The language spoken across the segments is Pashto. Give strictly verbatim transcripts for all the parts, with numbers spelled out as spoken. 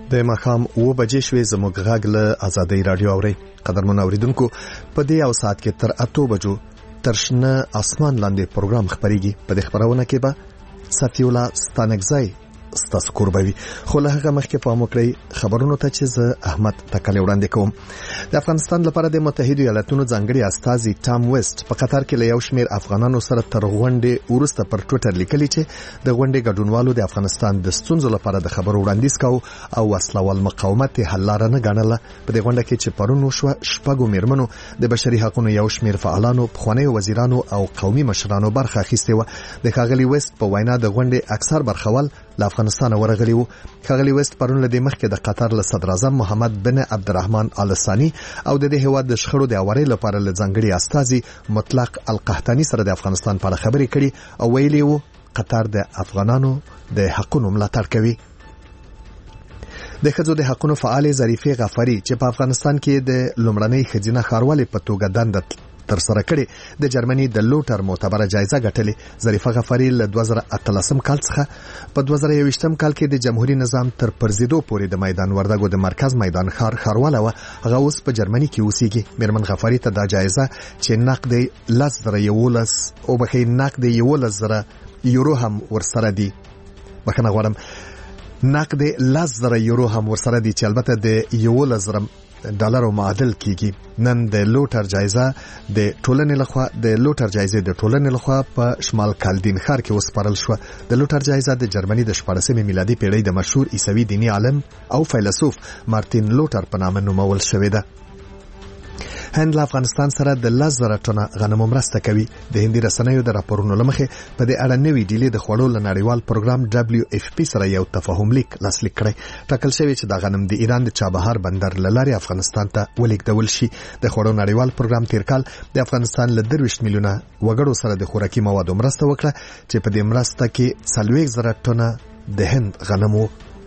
د ماښام اوه بجې شوې. زموږ غږ له ازادۍ راډیو اورئ. قدرمن اوریدونکو، په دې او ساعت کې تر اتو بجو تر شنه اسمان لاندې پروګرام خبريږي. په دې خبرونه کې به ساتیولا ستانګزای ستاسو قربوي. خو له هغه مخکې پام وکړئ خبرونو ته چې زه احمد تکلی وړاندې کوم. د افغانستان لپاره د متحده ایالاتونو ځانګړي استازي ټام ویسټ په قطر کې له یو شمېر افغانانو سره تر غونډې وروسته پر ټویټر لیکلي چې د غونډې ګډونوالو د افغانستان د ستونزو لپاره د خبرو وړاندیز کاوه او وسلوال مقاومت حل لاره نه ګڼله. په دې غونډه کې چې پرون وشوه، شپږو میرمنو د بشري حقوقو یو شمېر فعالانو، پخوانیو وزیرانو او قومي مشرانو برخه اخیستې وه. د ښاغلي ویسټ په وینا د غونډې اکثر برخوال له افغانستان ورغلي وو. ښاغلي ویسټ پرون له دې مخکې د قطر له صدر اعظم محمد بن عبدالرحمن آل ثاني او د دې هیواد د شخړو د اوري لپاره له ځانګړي استازي مطلق القحطاني سره د افغانستان په اړه خبرې کړي او ویلي وو قطر د افغانانو د حقوقو ملاتړ کوي. د ښځو د حقوقو فعال ظریفه غفاری چې په افغانستان کې د لومړنۍ ښځینه ښاروالې په توګه دنده تر سره کړي د جرمني د لوټر معتبره جایزه ګټلې. ظریفه غفاری له دوه زره اتلسم کال څخه په دوه زره یوویشتم کال کې د جمهوریت نظام تر پرزیدو پورې د میدان وردګو د مرکز میدان ښار ښارواله و. هغه اوس په جرمني کې اوسېږي. میرمن غفاری ته دا جایزه چې نقد لس زره یولس او بخې نقد یولس زره یورو هم ورسره دي. بخنه غواړم نقد لس زره یورو هم ورسره دي چې البته د یولس زره ډالرو معادل کیږي. نن د لوټر جایزه د ټولنې لخوا د لوټر جایزه د ټولنې لخوا په شمال کالدین ښار کې وسپارل شو. د لوټر جایزه د جرمني د شپاړسمې میلادي پیړۍ د مشهور عیسوي دیني عالم او فیلسوف مارتین لوټر په نامه نومول شوې ده. هند له افغانستان سره د لس زره ټنه غنمو مرسته کوي. د هندي رسنیو د راپورونو لمخې په دې اړه نوې ډیلې د خوړو له نړیوال پروګرام دبليو اف پی سره یو تفاهم لیک لاسلیک کړی. ټاکل شوی چې د غنم د ایران د چابهار بندر له لارې افغانستان ته ولیږدول شي. د خوړو نړیوال پروګرام تیر کال د افغانستان له درویشت میلیونه وګړو سره د خوراکي موادو مرسته وکړه چې په دې مرسته کې څلوېښت زره ټنه د هند غنمو.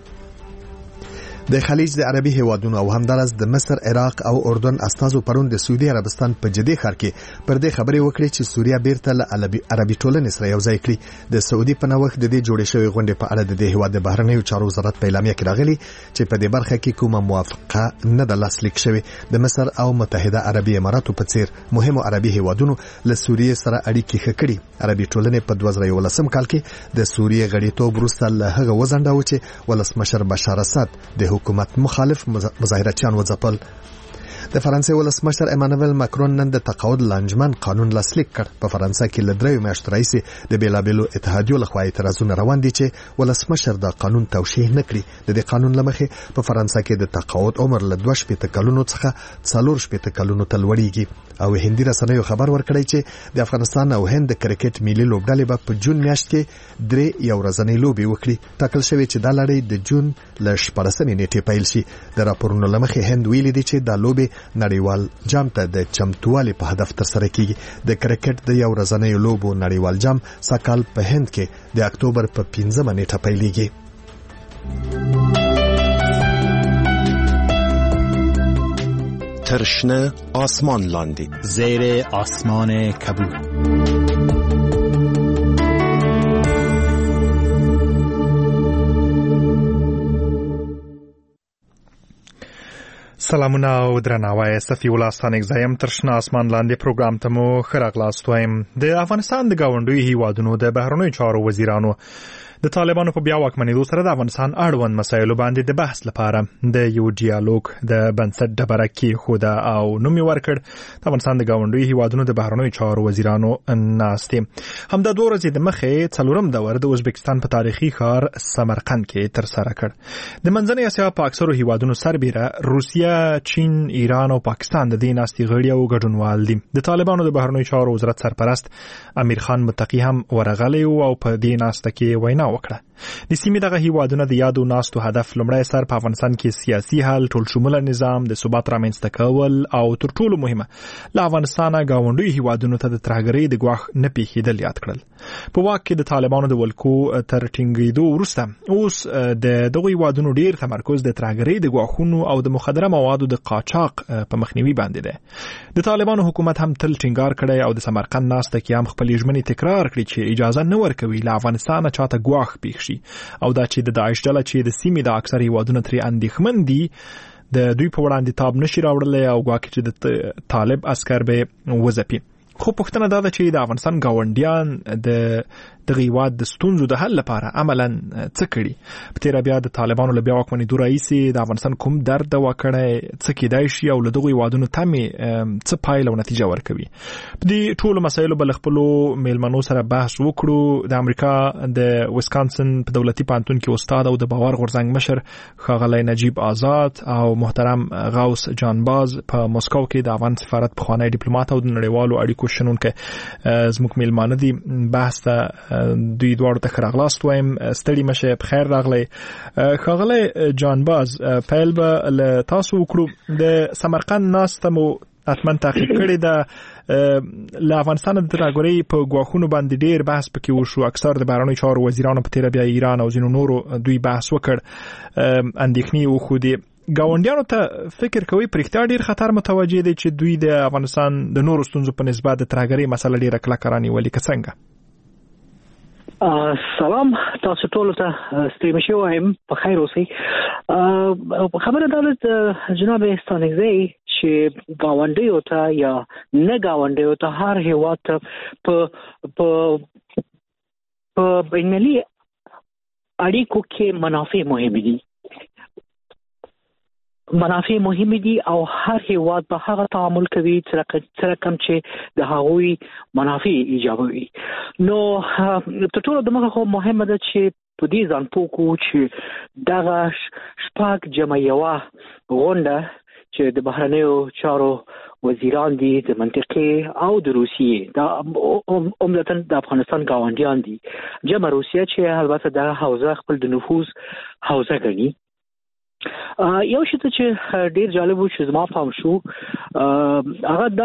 د خلیج د عربي هیوادونو او همدارس د مصر، عراق او اردن استازو پرون د سعودي عربستان په جدي ښار کې پر دې خبرې وکړې چې سوریه بیرته له عربي ټولنې سره یو ځای کړي. د سعودي په نوښت د دې جوړې شوې غونډې په اړه د دې هیواد د بهرنیو چارو وزارت په اعلامیه کې راغلي چې په دې برخه کې کومه موافقه نه ده لاسلیک شوې. د مصر او متحده عربي اماراتو په څیر مهمو عربي هیوادونو له سوریه سره اړیکې ښه کړي. عربي ټولنې په دوه زره یولسم کال کې د سوریه غړیتوب وروسته له هغه وځنډاوه چې ولسمشر بشار اسد د حکومت مخالف مظاهرچیان وځپل. د فرانسې ولسمشر امانوئل ماکرون نن د تقاعد لانجمن قانون لاسلیک کړ. په فرانسه کې له دریو میاشتو راهیسې د بیلابیلو اتحادیو لخوا اعتراضونه روان دي چې ولسمشر دا قانون توشیح نه کړي. د دې قانون له مخې په فرانسه کې د تقاعد عمر له دوه شپېته کلونو څخه څلور شپېته کلونو ته لوړیږي. او هندي رسنیو خبر ورکړی چې د افغانستان او هند د کرکټ ملي لوبډلې به په جون میاشت کې درې یو ورځنۍ لوبې وکړي. ټاکل شوی چې دا لړۍ د جون له شپاړسمې نیټې پیل شي. د راپورونو له مخې هند ویلي دي چې دا لوبې نړیوال جام ته د چمتووالي په هدف ترسره کیږي. د کرکټ د یو ورځنۍ لوبو نړیوال جام سکهال په هند کې د اکتوبر په پنځمه نیټه پیلېږي. ترشنه آسمان لاندی زیر آسمان کبود. سلامونه او درناوی. صفی الله ستانګزایم. ترشنه آسمان لاندې پروګرام ته مو ښه راغلاست وایم. د افغانستان د ګاونډیو هیوادونو د بهرنیو چارو وزیرانو د طالبانو په بیا واکمنېدو سره د افغانستان اړوند مسایلو باندې د بحث لپاره د یو ډیالوګ د بنسټ ډبره کېښوده او نوم یې ورکړ د افغانستان د ګاونډیو هیوادونو د بهرنیو چارو وزیرانو ناستې. همدا دوه ورځې د مخې څلورم دور د ازبکستان په تاریخي ښار سمرقند کې ترسره کړ. د منځنۍ اسیا په اکثرو هیوادونو سربیره روسیه، چین، ایران او پاکستان د دې ناستې غړي او ګډونوال دي. د طالبانو د بهرنیو چارو وزارت سرپرست امیر خان متقي هم ورغلی او په دې ناسته کې وینا وکړه. د سیمې دغه هیوادونه د یادو ناستو هدف لومړی سر په افغانستان کې سیاسي حل، ټول شموله نظام، د ثبات رامنځته کول او تر ټولو مهمه له افغانستانه ګاونډیو هیوادونو ته د ترهګرۍ د ګواښ نه پیښېدل یاد کړل. په واک کې د طالبانو د ولکو تر ټینګېدو وروسته اوس د دغو هیوادونو ډیر تمرکز د ترهګرۍ د ګواښونو او د مخدره موادو د قاچاق په مخنیوي باندې دی. د طالبانو حکومت هم تل ټینګار کړی او د سمرقند ناسته کې هم خپلې ژمنې تکرار کړې چې اجازه نه ورکوي له افغانستانه چاته ګواښ پیښ شي. شي او دا چې د داعش ډله چې د سیمې د اکثر هیوادونو ترې اندېښمن دي د دوی په وړاندې تاب نشي راوړلی او ګواکې چې د طالب عسكر به وځپي. خو پوښتنه دا ده چې د افغانستان ګاونډیان د دغه هیواد د ستونزو د حل لپاره عملاً څه کړي؟ په تېره بیا د طالبانو له بیا واکمنېدو راهیسې د افغانستان کوم درد دوا کړی، څه کېدای شي او له دغو هیوادونو تمې څه پایله او نتیجه ورکوي؟ په دې ټولو مسایلو به له خپلو میلمنو سره بحث وکړو. د امریکا د ویسکانسن په دولتي پوهنتون کې استاد او د باور غورځنګ مشر ښاغلی نجیب آزاد او محترم غوث جانباز په مسکو کې د افغان سفارت پخوانی ډیپلوماټ او د نړیوالو اړیکو شنونکی زموږ میلمانه دي. بحث ته دوی دواړو ته ښه راغلاست وایم. ستړي مشه، په خیر راغلی. ښاغلی جانباز، پیل به له تاسو وکړو. د سمرقند ناسته مو حتما تعقیب کړې ده. له افغانستان د ترهګرۍ په ګواښونو باندې ډېر بحث پکې وشو. اکثر د بهرنیو چارو وزیرانو په تېره بیا ایران او ځینو نورو دوی بحث وکړ، اندېښنې وښودې. ګاونډیانو ته فکر کوي په رښتیا ډېر خطر متوجه دی چې دوی د افغانستان د نورو ستونزو په نسبت د ترهګرۍ مسله ډېره کلکه رانیولې، که څنګه؟ سلام تاسو ټول ته، ستړي مه شئ، وایم په خیر اوسئ. خبره دا ده جناب ستانکزی چې ګاونډیو ته یا نه ګاونډیو ته هر هېواد ته په په په بینالمللي اړیکو کې منافع مهمې دي. منافع مهمه دي او هر هیواد به هغه تعامل کوي چې رقم چې د هغوی منافع ایجابوي. نو تر ټولو دماغه خو مهمه ده چې په دې ځان پوه کړو چې دغه شپږ جمع یوه غونډه چې د بهرنیو چارو وزیران دي د منطقې او د روسیې، دا عمدتاً د افغانستان ګاونډیان دي. جمع روسیه چې البته دغه حوزه خپل د نفوذ حوزه ګڼي. یو شی ته چې ډیر جالب و چې زما پام شو هغه دا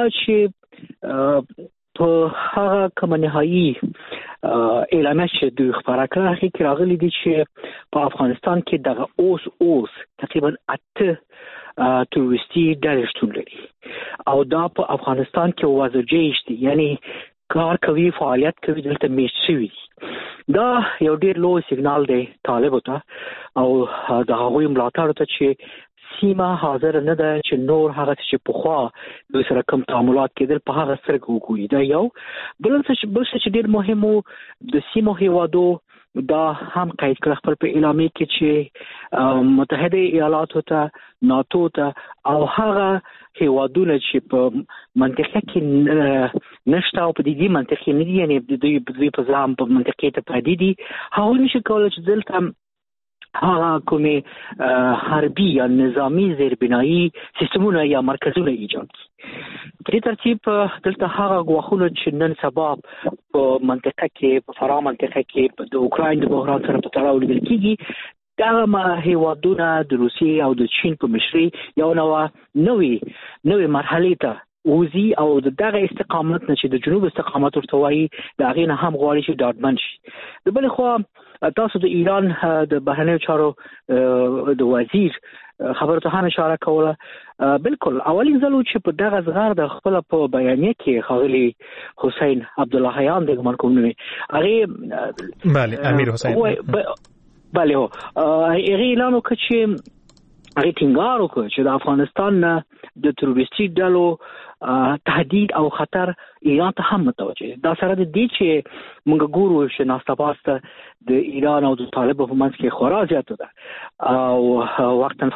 چې په هغه کومه نهایي اعلامیه چې دوی خپاره کړه هغې کې راغلي دي چې په افغانستان کې دغه اوس اوس تقریبا اته تروریستي ډلې شتون لري او دا په افغانستان کې وضع جیش دي، یعنی کار کوي، فعالیت کوي، دلته میشت شوي دي. دا یو ډیر لوی سیګنال دی طالبو ته او د هغوی ملاتړو ته چې سیمه حاضر نه ده چې نور هغه چې پخوا دوی سره کوم تعاملات کېدل په هغه سترګې وګوري. دا یو. بل څه چې ډیر مهم و د سیمو هیوادو دا هم قید کړ خپل په اعلامیه کې چې متحده ایالاتو ته، ناتو ته او هغه هیوادونه چې په منطقه کې نشته او په دې منطقه نه دي، یعنی د دوی په ځام په منطقه ته پدې دي، هغوی نشي کولی چې دلته هغه کومې حربي یا نظامی زیربنایی سیستمونه یا مرکزونه ایجاد کړي. په دې ترتیب دلته هغه ګواښونه چې نن سبا په منطقه کې په فراه منطقه کې د اوکراین د بحران سره په تړاو لیدل کېږي، دغه هیوادونه د روسیې او د چین په مشرۍ یو نوه نوې نوې مرحلې ته وځي او د دغه استقامت نه چې د جنوب استقامت ورته وایي د هغې نه هم غواړي چې ډاډمن شي. د بلې خوا تاسو د ایران د بهرنیو چارو د وزیر خبرو ته هم اشاره کوله. بالکل اولین ځل چې په دغه زغر د خپله په بیانیه کې ښاغلي حسین عبداللهیان د ګمان کوم نومې هغې بله امیر حسین بله هو هغې اعلان وکړه چې هغې ټینګار وکړه چې د افغانستان نه د تروریستي ډلو تهدید او خطر ایران ته هم متوجه. دا سره د دې چې موږ ګورو چې ناسته پاسته د ایران او د طالبو په منځ کې خورا زیاته ده او وقتا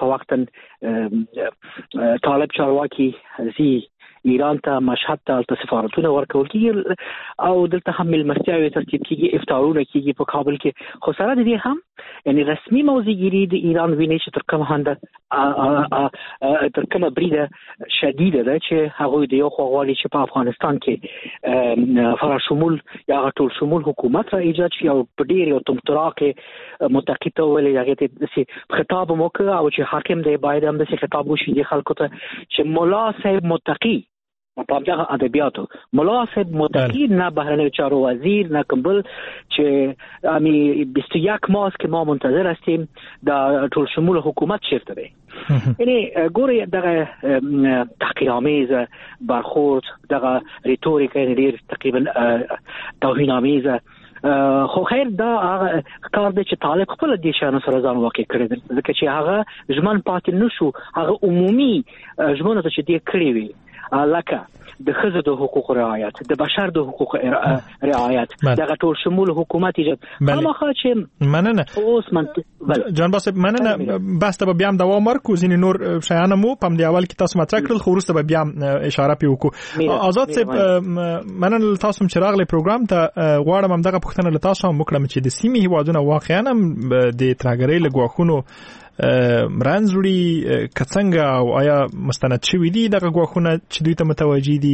فوقتا طالب چارواکي ځي ایران ته، مشهد ته سفارتونه ورکول کېږي او دلته هم مېلمستیاوې ترتیب کېږي، افطارونه کېږي په کابل کې. خو سره د دې هم یعنی رسمي موضوعګیري د ایران ویني چې تر کومه حده تر کومه بریده شدیده ده چې هغوی د یو خوا غواړي چې په افغانستان کې فراشمول یا ټول شمول حکومت را ایجاد شي او په ډېر یو تمطراق متقي ته ویلې هغې ته داسې خطاب هم وکړه او چې حاکم دی باید هم داسې خطاب وشي دې خلکو ته چې ملا صاحب متقي په دغه ادبیاتو ملا صاحب متقی نه بهرنیو چارو وزیر نه کوم بل چې امی بیست و یک ماه که ما منتظر هستیم د ټول شمول حکومت چیرته دی. یعنی ګوري دغه تحقیرآمیز برخورد، دغه ریتوریک ډېر تقریبا توهین‌آمیز خو خیر دا هغه کار دی چې طالب خپل د شانو سره ځان واقع کړی دی ځکه چې هغه ژمن پاتې نشو هغه عمومي ژمنه چې دی کړی وي لکه د ښځو د حقوقو رعایت د بشر د حقوقو رعایت دغه ټول شمول حکومت ایجاد خامخا چې مننه اوس من جان باسه مننه بس ته بیا هم دوام ورکو ځینې نور شیان مو په دې اول کې تاسو مطرح کړل خو وروسته بیا اشاره پی وکړو آزاد صاحب مننه تاسو چې راغلی پروګرام ته غواړم هم دغه پوښتنه له تاسو هم وکړم چې د سیمې هیوادونه واقعا هم د ترهګرۍ له ګواښونو مرانزوړي کڅنګ او آیا مستند شوی دي دغه غواخونه چې دوی ته متوجي دي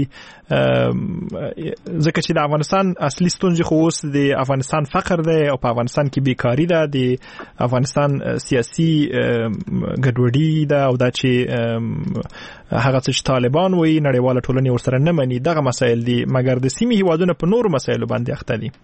ځکه چې د افغانستان اصلي ستونزې خو اوس د افغانستان فقر دی او په افغانستان کې بیکاری ده د افغانستان سیاسي ګډوډي ده او دا چې هغه چې طالبان وایي نړیواله ټولنه ورسره نه مني دغه مسایل دي مګر د سیمې هیوادونه په نورو مسایلو باندې اخته دي.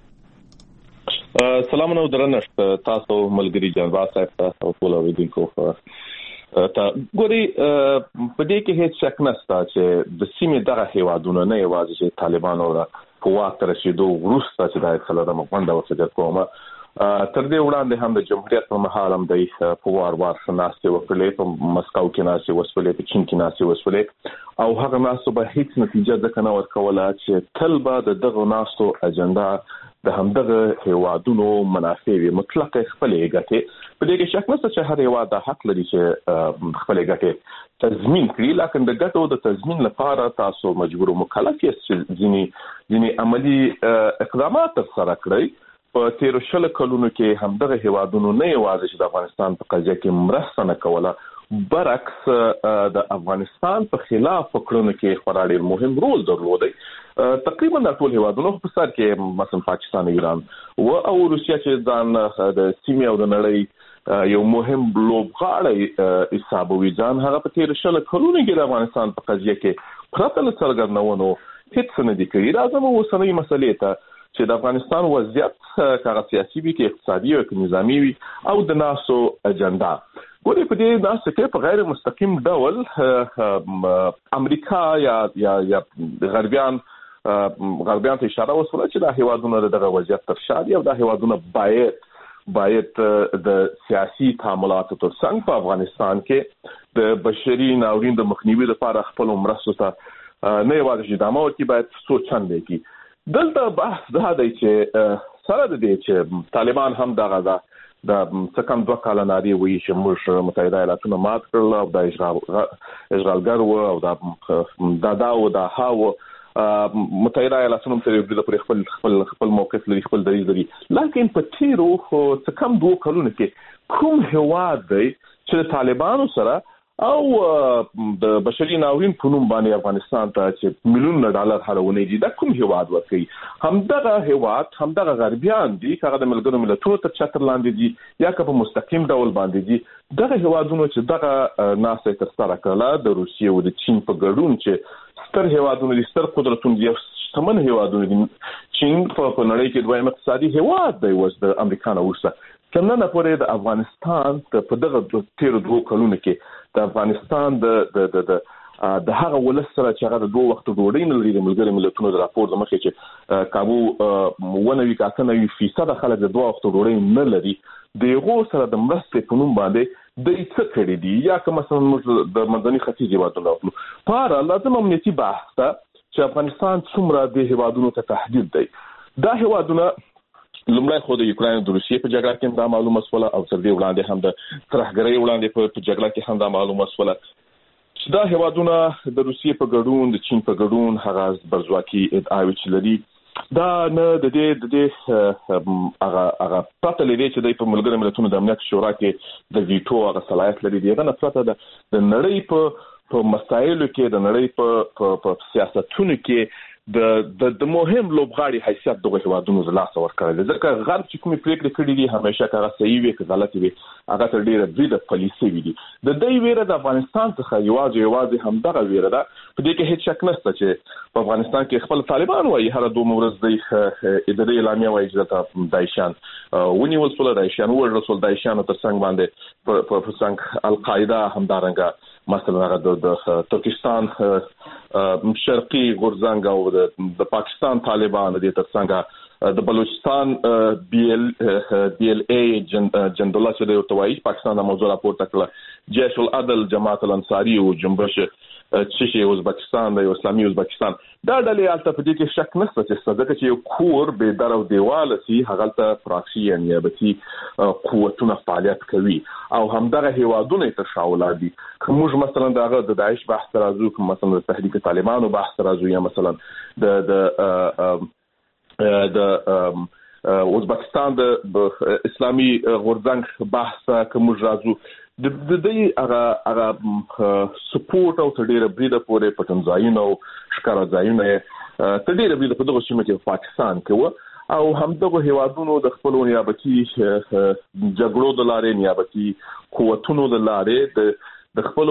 سلام نو درنښت تاسو ملګری جنباز صاحب تاسو ټول اوریدونکو ته ګوري په دې کې هیڅ شک نشته چې د سیمې دغه هیوادونه نه یوازې چې طالبان او په واک تر رسیدو وروسته چې د څلورم غونډه وسجل کومه تر دې وړاندې هم د جمهوریت په مهال هم د په وار وار شناستي وکړلې په مسکو کې ناسي وسولې په چین کې ناسي وسولې او هغه ناسو به هیڅ نتیجه ځکه نه ورکوله چې تل به دغه ناسو اجنډا د همدغه هیوادونو منافع وي مطلق خپل ګټې په دې کې شک نشته چې هر هیواد د حق لري چې خپل ګټې تضمین کړي لکه د ګټو د تضمین لپاره تاسو مجبور مکلف یې ځینی ځینی عملی اقدامات سره کړی په تیر شل کلونو کې همدغه هیوادونو نه یوازې چې د افغانستان په قضیه کې مرسته نه کوله برعکس د افغانستان په خلاف کړنو کې خورا ډېر مهم رول درلودی تقریبا د ټول هیوادونو په سر کې مثلا پاکستان ایران او او روسیا چې ځان د سیمې او د نړۍ یو مهم لوبغاړی حسابوي ځان هغه په تیر شل کلونو کې د افغانستان په قضیه کې پرته له څرګندونو هیڅ نه دي کړی راځم اوسنۍ مسلې ته چې د افغانستان وضعیت کاغه سیاسي وي کې اقتصادي او نظامی وي او د ناسو اجنډا ګوري په دې ناسو کې په غیر مستقیم ډول امریکا یا یا یا غربیان غربیان ته اشاره وسوله چې د هیوادونو دغه وضعیت تر شا دي او د هیوادونو باید باید د سیاسي تعاملاتو ترڅنګ په افغانستان کې د بشري ناورین د مخنیوي لپاره خپل مرستو ته نه یوازې ادامه ورکړي باید سوچند وکړي. دلته بحث دا دی چې سره د دې چې طالبان هم دغه دا د څکم دوه کال ناري وی چې موږ متحده ایالاتونه مات کړل او د اشغالګر و او د دادا او د هاو متحده ایالاتونه تر دې خپل خپل خپل موقف لري خپل دریځ لري لکه په تیرو خو څکم دوه کلونو کې کوم هواد دی چې طالبانو سره او د بشري ناورین په نوم باندې افغانستان ته چې میلیون ډالر هرونه دي دا کوم هیواد ورکوي همدغه هیواد همدغه غربیان دي هغه د ملګرو ملتونو تر چتر لاندې دي یا که په مستقیم ډول باندې دي دغه هیوادونو چې دغه ناسه تر سره کړله د روسیې او د چین په ګډون چې ستر هیوادونو دي ستر قدرتونه دي شتمن هیوادونه دي چین په نړۍ کې دویم اقتصادي هیواد دی اوس د امریکا نه وروسته څنګه پورې د افغانستان په دغه تیر دوه کلونو کې د افغانستان د د د د هغه ولس سره چې هغه د دوه وخت ډوډۍ نه لري د ملګرو ملتونو د راپور د مخې چې کابو ونوي کاتنوي فیصد خلک د دوه وخت ډوډۍ نه لري دغه سره د مرستې په نوم باندې د څه کړی دی یا که مثلا موږ د مدني ختیځ هیوادونو په اړه لازم امنیتي بحث ته چې افغانستان څومره د هیوادونو ته تهدید دی دا هیوادونه لومړی خو د یوکرين د روسیې په جګړه کې دا معلومه شوه او تر دې وړاندې هم د ترهګرۍ وړاندې په جګړه کې هم دا معلومه شوه چې دا هیوادونه د روسیې په ګډون د چین په ګډون هغه برزواکي ادعاوي چې لري دا نه د دې د دې هغه هغه پته لري چې د ملګرو ملتونو د امنیت شورا کې د ویټو هغه صلاحیت لري دغه نه پته ده د نړۍ په په مسایلو کې د نړۍ په په سیاستونو کې د د د مهم لوبغاړي حیثیت دغه هیوادونو د لاس ورکړل ځکه غرب چې کومې پریکړې کړې دي همیشه هغه صحیح وي که غلطي وي هغه تر ډیره بریده پالیسي وي د دې ویره د افغانستان څخه یوازې یوازې همدغه ویره ده په دې کې هیڅ شک نشته چې په افغانستان کې خپل طالبان وایي هر دوه ورځ د اداري اعلامیه وایي چې دایشان ونیول شول دایشان ورسول دایشان تر څنګ باندې په څنګ القاعده همدارنګه مثلا هغه د ترکستان شرقي غورځنګ او د پاکستان طالبان د ترڅنګ د بلوچستان بي ال بي ال اي جندولا چې د توایي پاکستان د موضوع راپورته کړ جيش العدل جماعت الانصاري او جنبش چې ازبکستان د اسلامي ازبکستان دا ډلې البته په دې کې شک نشته چې صدقه چې یو کور به درو دیواله سي هغه ته پراکسي یعنی نیابتي قوتونه فعالیت کوي او همدغه هیوادونه ته شاول دي کومج مثلا دغه د داعش بحث راځو کوم مثلا د تحریک طالبانو بحث راځو یا مثلا د د د ازبکستان د اسلامي غورځنګ بحث کومج راځو د دې هغه هغه سپورټ او تدیر بریده پورې پټنځاینو ښکارا ځایونه تدیر بریده په دغه سیمه کې پاکستان کې او همدغه هیوادونو د خپل نیابتي جګړو د لارې نیابتي قوتونو د لارې د خپل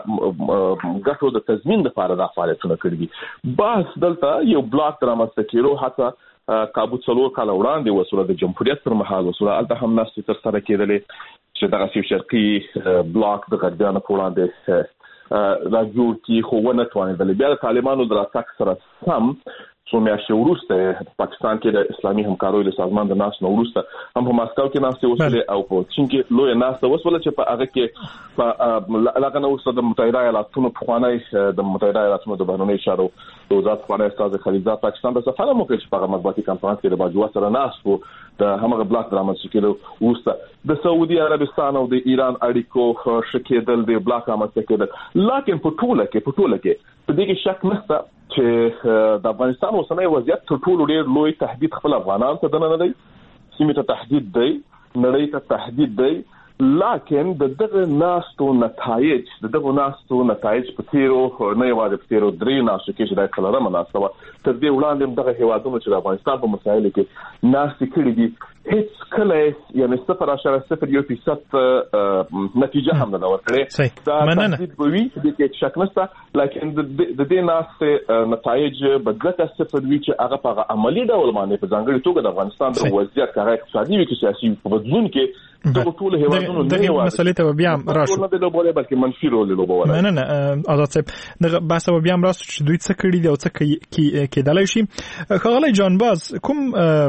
ګټو د تضمین لپاره د فعالیتونو کړی بس دلته یو بلاک درامسته کېرو حتی کابو څلور کال وړاندې وسوله د جمهوریت پر مهال وسوله الته هم ناس تر سره کېدلې چې دغه سی شرقي بلاک د غربیانو په وړاندې راجو کی خو ونه توانېدل بیا د طالبانو د راتګ سره هم څو میاشتې وروسته پاکستان کې د اسلامي همکاریو د سازمان د ناس نو وروسته هم په ماسکو کې ناس وسوله او په چین کې لوی ناس وسوله چې په هغه کې په لکه نو وروسته د متحده ایالاتونو په خوانی د متحده ایالاتونو د بهرنیو چارو د وزارت خوانی استاد خلیلزاد پاکستان د سفارت موقع چې په مطبوعاتي کانفرنس کې د باجوه سره ناس وو د همغه بلاک درامز کې وروسته د سعودي عربستان او د ایران اړیکو شکېدل د بلاک درامز کې لکه په ټوله کې په ټوله کې په دې کې شک نشته چې د افغانستان اوسنۍ وضعیت تر ټولو ډېر لوی تهدید خپل افغانان ته نه دی سیمه ته تهدید دی نړۍ ته تهدید دی لکن د دغه ناستو نتایج د دغه ناستو نتایج په تیرو نه یوازې په تیرو درې ناستو کې چې د کلره مناسبه تر دې وړاندې دغه هیوادونو چې د افغانستان په مسایلو کې ناستې کړې دي هیڅ کله یعنی صفر اشاره صفر یو فیصد نتیجه هم نه ورکړي دا تهدید به وي د دې شک نشته لکن د دې ناستې نتایج بدلته صفر وي چې هغه په عملی ډول باندې په ځانګړي توګه د افغانستان د وضعیت کار اقتصادي وي کې سیاسي بدلون کې دغه ټول هیوادونو دغه مسلې ته بیا هم راشو نه د لوبوله بلکې منفي رول لوبوله نه نه آزاد صاحب دغه بحث بیا هم راشو چې دوی څه کړي دي او څه کېدلای شي خغلی جانباز کوم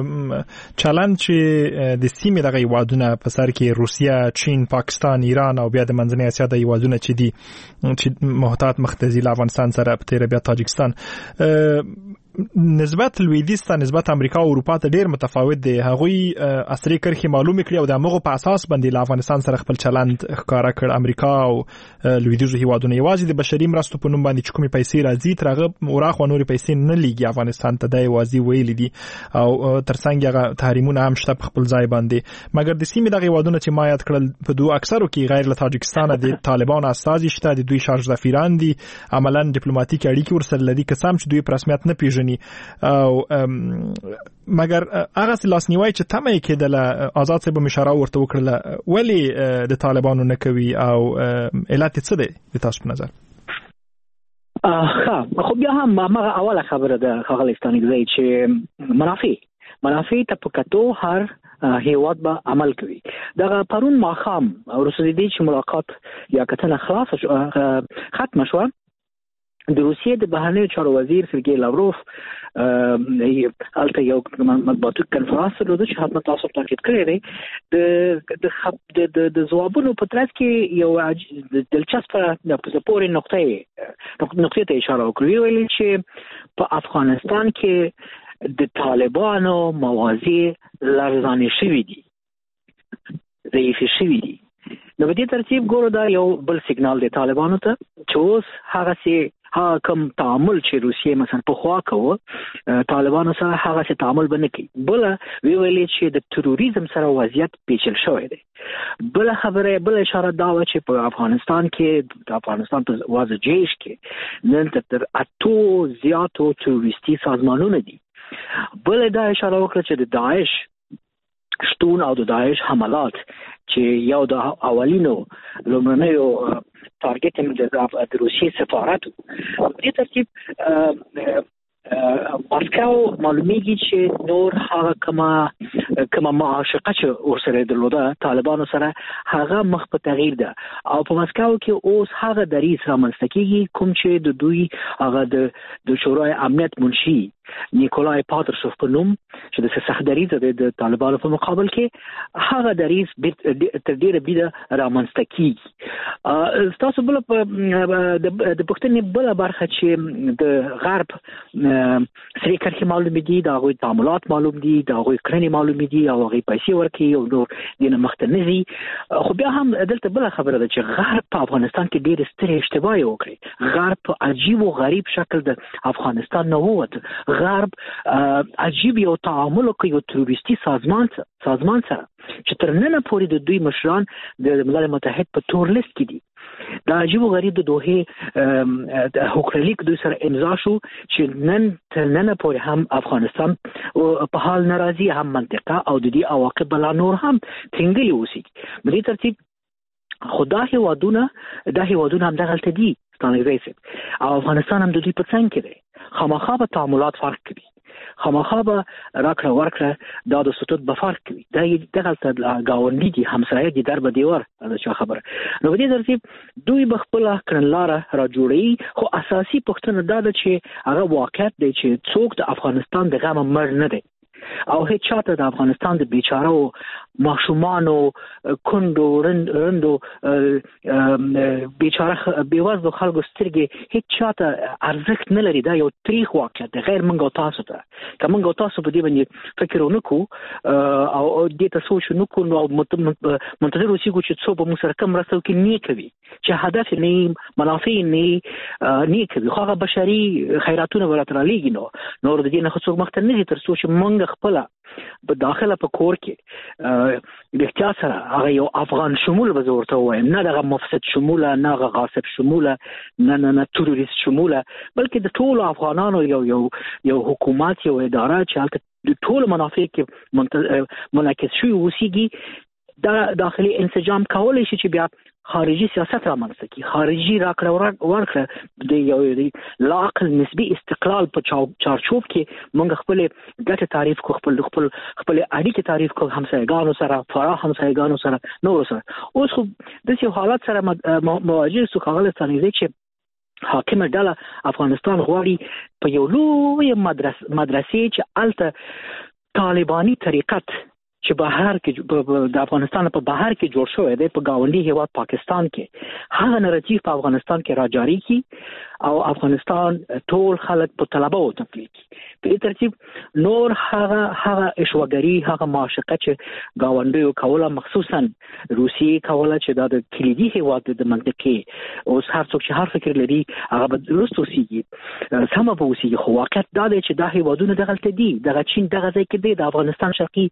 چالان چې د سیمې دغه هیوادونه په سر کې روسیا چین پاکستان ایران او بیا د منځنۍ اسیا د هیوادونه چې دي چې محتاط مختزي افغانستان سره په تیر بیا تاجکستان نسبت لویدیځ ته نسبت امریکا او اروپا ته ډیر متفاوت دي هغوی عصري کرخي معلومه کړی او د هغه په اساس باندې له افغانستان سره خپل چلند ښکارا کړ امریکا او لویدیځ هیوادونه یوازې د بشري مرستو په نوم باندې کومې پیسې راځي ترغه اوراخ و نورې پیسې نه لیږي افغانستان ته د یوازې ویل دي او ترڅنګ هغه تحریمونه هم شته په خپل ځای باندې مګر د سیمې دغه هیوادونه چې ما یاد کړل په دوه اکثرو کې غیر له تاجکستان د طالبان استازي شته د دوی شارج سفیران دي عملاً ډیپلوماټیک اړیکې ورسره لري که سم چې دوی په رسمیت نه پیژني او مګر هغه لاسنیوي چې تمه کېدل آزاد صاحب مشاره ورته وکړه ولی د طالبانو نه کوي او علت څه دی د تاسو په نظر اه خو بیا هم ما اوله خبره ده خغلستاني ځای چې منافع منافع ته پکاتو هر هیواد به عمل کوي دغه پرون ماخام ورسېدي چې ملاقات یا کتنه خلاص ختم شو د روسیې د بهرنیو چارو وزیر سرګی لاوروف الته یو مطبوعاتي کنفرانس لري چې حتما تاسو تاکید کړی دی د د د ځوابونو په ترڅ کې یو دلچسپه د پورې نقطې نقطې ته اشاره وکړي ویل چې په افغانستان کې د طالبانو موازی لرزانه شوي دي ضعیف شوي دي نو په دې ترتیب ګورو دا یو بل سیګنال دی طالبانو ته چې اوس هغه سي ها کوم تعامل چې روسیې مثلا په خوا کوي طالبانو سره هغه څه تعامل بنه کوي بل وی ویلې چې د تروریزم سره وضعیت پیچل شوی دی بل خبره بل اشاره دا و چې په افغانستان کې د افغانستان په وضع جيش کې نن تر اتو زیاتو تروریستي سازمانونه دي بل دا اشاره وکړه چې د داعش شتون او د داعش حملات چې یو د اولینو لومړنیو ټارګټ هم د روسیې سفارت په دې ترتیب ماسکو معلومیږي چې نور هغه کما کما معاشقه چې ورسره درلوده طالبانو سره هغه مخ په تغییر ده او په ماسکو کې اوس هغه دریځ رامنځته کیږي کوم چې د دوی هغه د د شورای امنیت منشي نیکولای پاترشوف په نوم چې د سخت دریځ د طالبانو په مقابل کې هغه دریځ تر ډیره بده رامنځته کیږي. تاسو بل په د پښتنې بل برخه چې د غرب سری کرخي معلوم دي دا غوي تعاملات معلوم دي دا غوي کړنې معلوم دي او غوي پیسې ورکي او نو دینه مختنزي خو بیا هم دلته بل خبره ده چې غرب په افغانستان کې ډېر ستر اشتباه وکړي. غرب په عجیب او غریب شکل د افغانستان نه ووت. غرب عجیب یو تعامل کوي یو تروریستي سازمان سازمان سره چې تر نن پورې د دوی مشران د ملل متحد په تور لیست کې دي. دا عجیب او غریب د دوه د هوکړلیک دوی سره امضا شو چې نن تر نن پورې هم افغانستان په حال ناراضي هم منطقه او د دې عواقب بلا نور هم څنګه اوسي. بلې ترتیب خدای هوادونه د هوادونه هم دغلت دي ستانګریسه او افغانستان هم د دوی په څنګ کې دی. خامخا به تعاملات فرق کوي خامخا به راکړه ورکړه دا د ستوت به فرق کوي. دا دغلت گاونډي دي همسایه دي در به دیوار دا څه خبره. نو په دې ترتیب دوی به خپل کړنلاره را جوړي خو اساسي پوښتنه دا ده چې هغه واقعیت دی چې څوک د افغانستان د غم مړ نه دی او هیڅ چاته د افغانستان د بیچاره او ماشومانو کندو رندو بیچاره بیوزلو خلکو سترګې هیڅ چاته ارزښت نه لري. دا یو تاریخ واقعیت دی غیر منګو تاسو ته که منګو تاسو په دې باندې فکر ونکو او دې ته سوچ نکو نو منتظر اوسېږو چې څو به موږ سره کوم رسو کې نه کوي چې هدف نه منافع نه نه کوي خو هغه بشري خیراتونه ورته رالیږي نو نور د دې نه څوک مخته نه دي تر څو چې موږ خپل په داخله په کور کې د احتیاط سره هغه یو افغان شمول به ورته وایم نه دغه مفسد شموله نه هغه غاصب شموله نه نه نه تروریست شموله بلکې د ټولو افغانانو یو یو یو حکومت یو اداره چې هلته د ټولو منافع کې منعکس شوي اوسیږي دا داخلي انسجام کولای شي چې بیا خارجي سیاست رامنځته کړي. خارجي راکړه ورکړه د یو لا عقل نسبي استقلال په چارچوب کې موږ خپل ګټه تعریف کو خپل خپل خپل اړیکې تعریف کو همسایګانو سره فراخ همسایګانو سره نور سره اوس خو د څه حالات سره مواجه سو کاغله ستانیږي چې حاکمه ډله افغانستان غواړي په یو لوی مدرسې مدرسې چې الته طالباني طریقت چې بهر کې د افغانستان په بهر کې جوړ شوی دی په گاونډي هیواد پاکستان کې هغه نراتیو په افغانستان کې راجاري کی او افغانستان ټول خلک په طلبه او تفلیق په دې ترتیب نور هغه هغه اشوګری هغه معاشقه چې گاونډیو کوله مخصوصا روسیې کوله چې دا د کلیدي هیواد د منطقې اوس هر څوک چې هر فکر لري هغه به درست اوسېږي سم به اوسېږي خو واقعیت دا دی چې دا هیوادونه دغلته دي دغه چین دغه ځای کې دی د افغانستان شرقي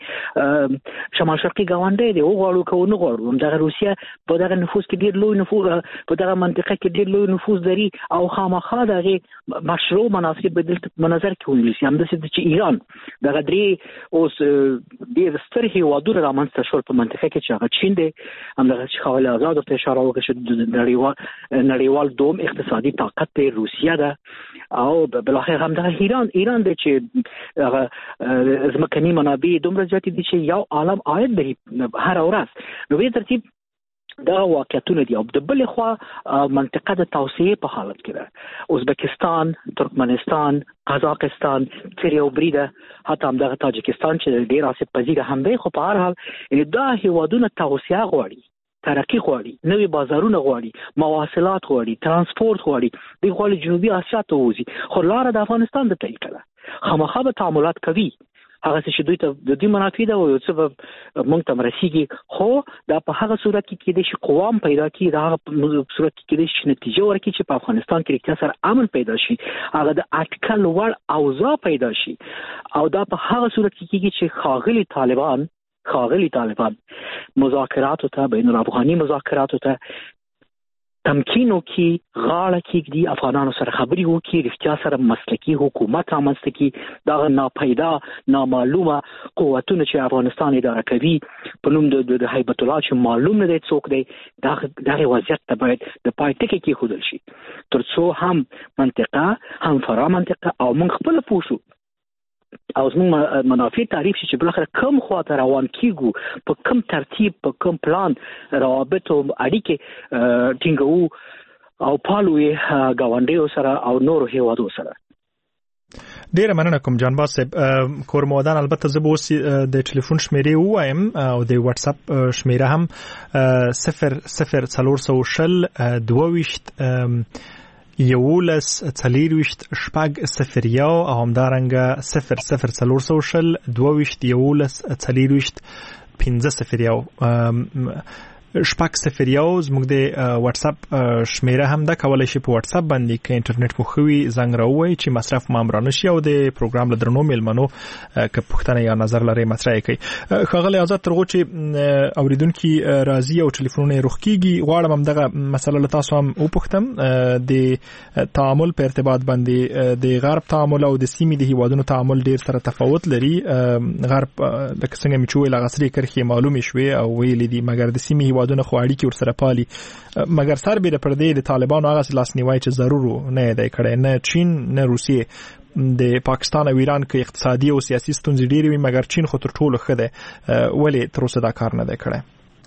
شمال شرقي گاونډی دی او غواړو کو نه غواړو دغه روسیا په دغه نفوذ کې ډیر لوی نفوذ په دغه منطقه کې ډیر لوی نفوذ لري او خامخا دغه مشروع مناسب بدل منظر کې ونیسي هم د چې ایران دغه درې اوس ډیر ستر هیوادونه رامنځته شول په منطقه کې چې هغه چین دی هم دغه چې خالي آزاد ته اشاره وکړه چې نړیوال نړیوال دوم اقتصادي طاقت دی روسیا ده او بل اخر هم دغه ایران ایران دی چې هغه ځمکني منابع دومره زیات دي چې یو عالم عاید لري هر ورځ نو په ترتیب دا واقعیتونه دي او د بلې خوا منطقه د توسعې په حالت کې ده ازبکستان ترکمنستان قزاقستان تریو بریده حتی هم دغه تاجکستان چې ډیر آسیب پذیر هم دی خو په هر حال دا هیوادونه توسعه غواړي ترقی غواړي نوې بازارونه غواړي مواصلات غواړي ترانسپورت غواړي د غواړي جنوبي اسیا ته وځي خو لار د افغانستان د طریقه ده خامخا به تعاملات کوي هغه چې دوی ته د دې منافع ده او څه به موږ ته مرسيږي خو دا په هغه صورت کې کې د قوام پیدا کی دا په صورت کې د نتیجه ورکړي چې په افغانستان کې اقتصاد امن پیدا شي هغه د اټکل وړ اوضاع پیدا شي او دا په هغه صورت کې کې چې خاغلی طالبان خاغلی طالبان مذاکرات ته بین الافغاني مذاکرات ته تمکینو کې غاړه کېږدي، افغانانو سره خبرې وکړي، رښتیا سره مسلکي حکومت رامنځته کړي. دغه ناپیدا نامعلومه قوتونه چې افغانستان اداره کوي په نوم د هیبت الله چې معلوم نه دی څوک دی، دغه وضعیت ته باید د پای ټکی کېښودل شي تر څو هم منطقه هم فرا منطقه او موږ خپل پوه شو او زموږ منافع تعریف شي چې بلاخره کوم خواته روان کیږو، په کوم ترتیب، په کوم پلان روابط او اړیکې ټینګو او پالو یې ګاونډیو سره او نورو هیوادو سره. ډیره مننه کوم جانباز صاحب. کورمودان البته زه به اوس د ټلیفون شمیرې ووایم او د واتس اپ شمیره هم صفر صفر څلور سوه شل دوه ویشت یولس څلېرویشت شپږ صفر یو او همدارنګه صفر صفر څلور سوه شل دوه ویشت یولس څلېرویشت پنځه صفر یو شپږ صفر یو زموږ د واتس اپ شمیره هم ده. کولای شي په واتس اپ باندې که انټرنیټ مو خوي زنګ راووي چې مصرف مامرانه شي او د پروګرام له درنو میلمنو که پوښتنه یا نظر لري مطرح کړي. ښاغلی آزاد ترغو چې اوریدونکي راځي او ټلیفونونه رخ کیږي، غواړم هم دغه مسله له تاسو هم وپوښتم د تعامل په ارتباط باندې. د غرب تعامل او د سیمې د هیوادونو تعامل ډیر سره تفاوت لري. غرب لکه څنګه مې چې ویل غسري کرخي معلومې شوې او ویلې دي مګر د سیمې هیوادونو خو اړیکې ورسره پالي، مګر سر بیره پر دې د طالبانو هغه لاسنیوی چې ضرور نه دی کړی، نه چین نه روسیې. د پاکستان او ایران کې اقتصادي او سیاسي ستونزې ډېرې وي مګر چین خو تر ټولو ښه دی، ولې تر اوسه دا کار نه دی کړی؟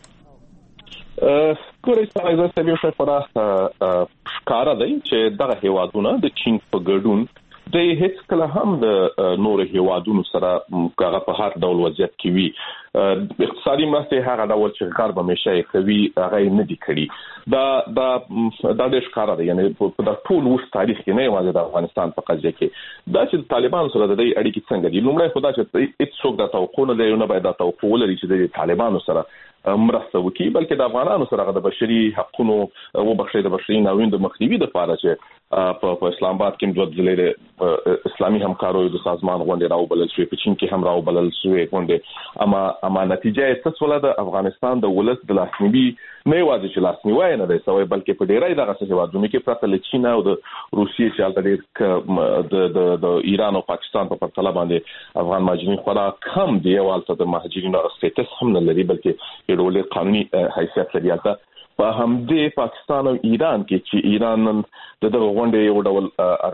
ګورئ ساده صاحب یو شی خورا ښکاره دی چې دغه هیوادونه د چین په ګډون د هیڅ کله هم د نور هیوادونو سره هغه په هر ډول وضعیت کې وي. اقتصادي مرستې هغه ډول چې غرب همیشه یې کوي هغه یې نه دي کړي. دا دا دا ډېر ښکاره دی، یعنې په دا ټول اوس تاریخ کې نه یوازې د افغانستان په قضیه کې دا چې د طالبانو سره د دې اړیکې څنګه دي. لومړی خو دا چې هېڅوک دا توقع نه لري، نه باید دا توقع ولري چې د طالبانو سره مرسته وکړي، بلکې د افغانانو سره د بشري حقوقو وبخښئ د بشري ناورین د مخنیوي لپاره چې په اسلام آباد کې دوه ځلې اسلامي همکاریو د سازمان غونډې راوبلل شوې، په چین کې هم راوبلل شوې غونډې، اما اما نتیجه یې څه شوله؟ د افغانستان د ولس د لاسنیوي نه یوازې چې لاسنیوی نه دی سوی بلکې په ډیری دغه هیوادونو کې پرته له چین او د روسیې چې هلته ډېر د د ایران او پاکستان په پرتله باندې افغان مهاجرین خورا کم دي او هلته د مهاجرینو سټیټس هم نه لري بلکې یو ډول قانوني حیثیت لري. هلته په همدې پاکستان او ایران کې چې ایران نن د دغه غونډې یو ډول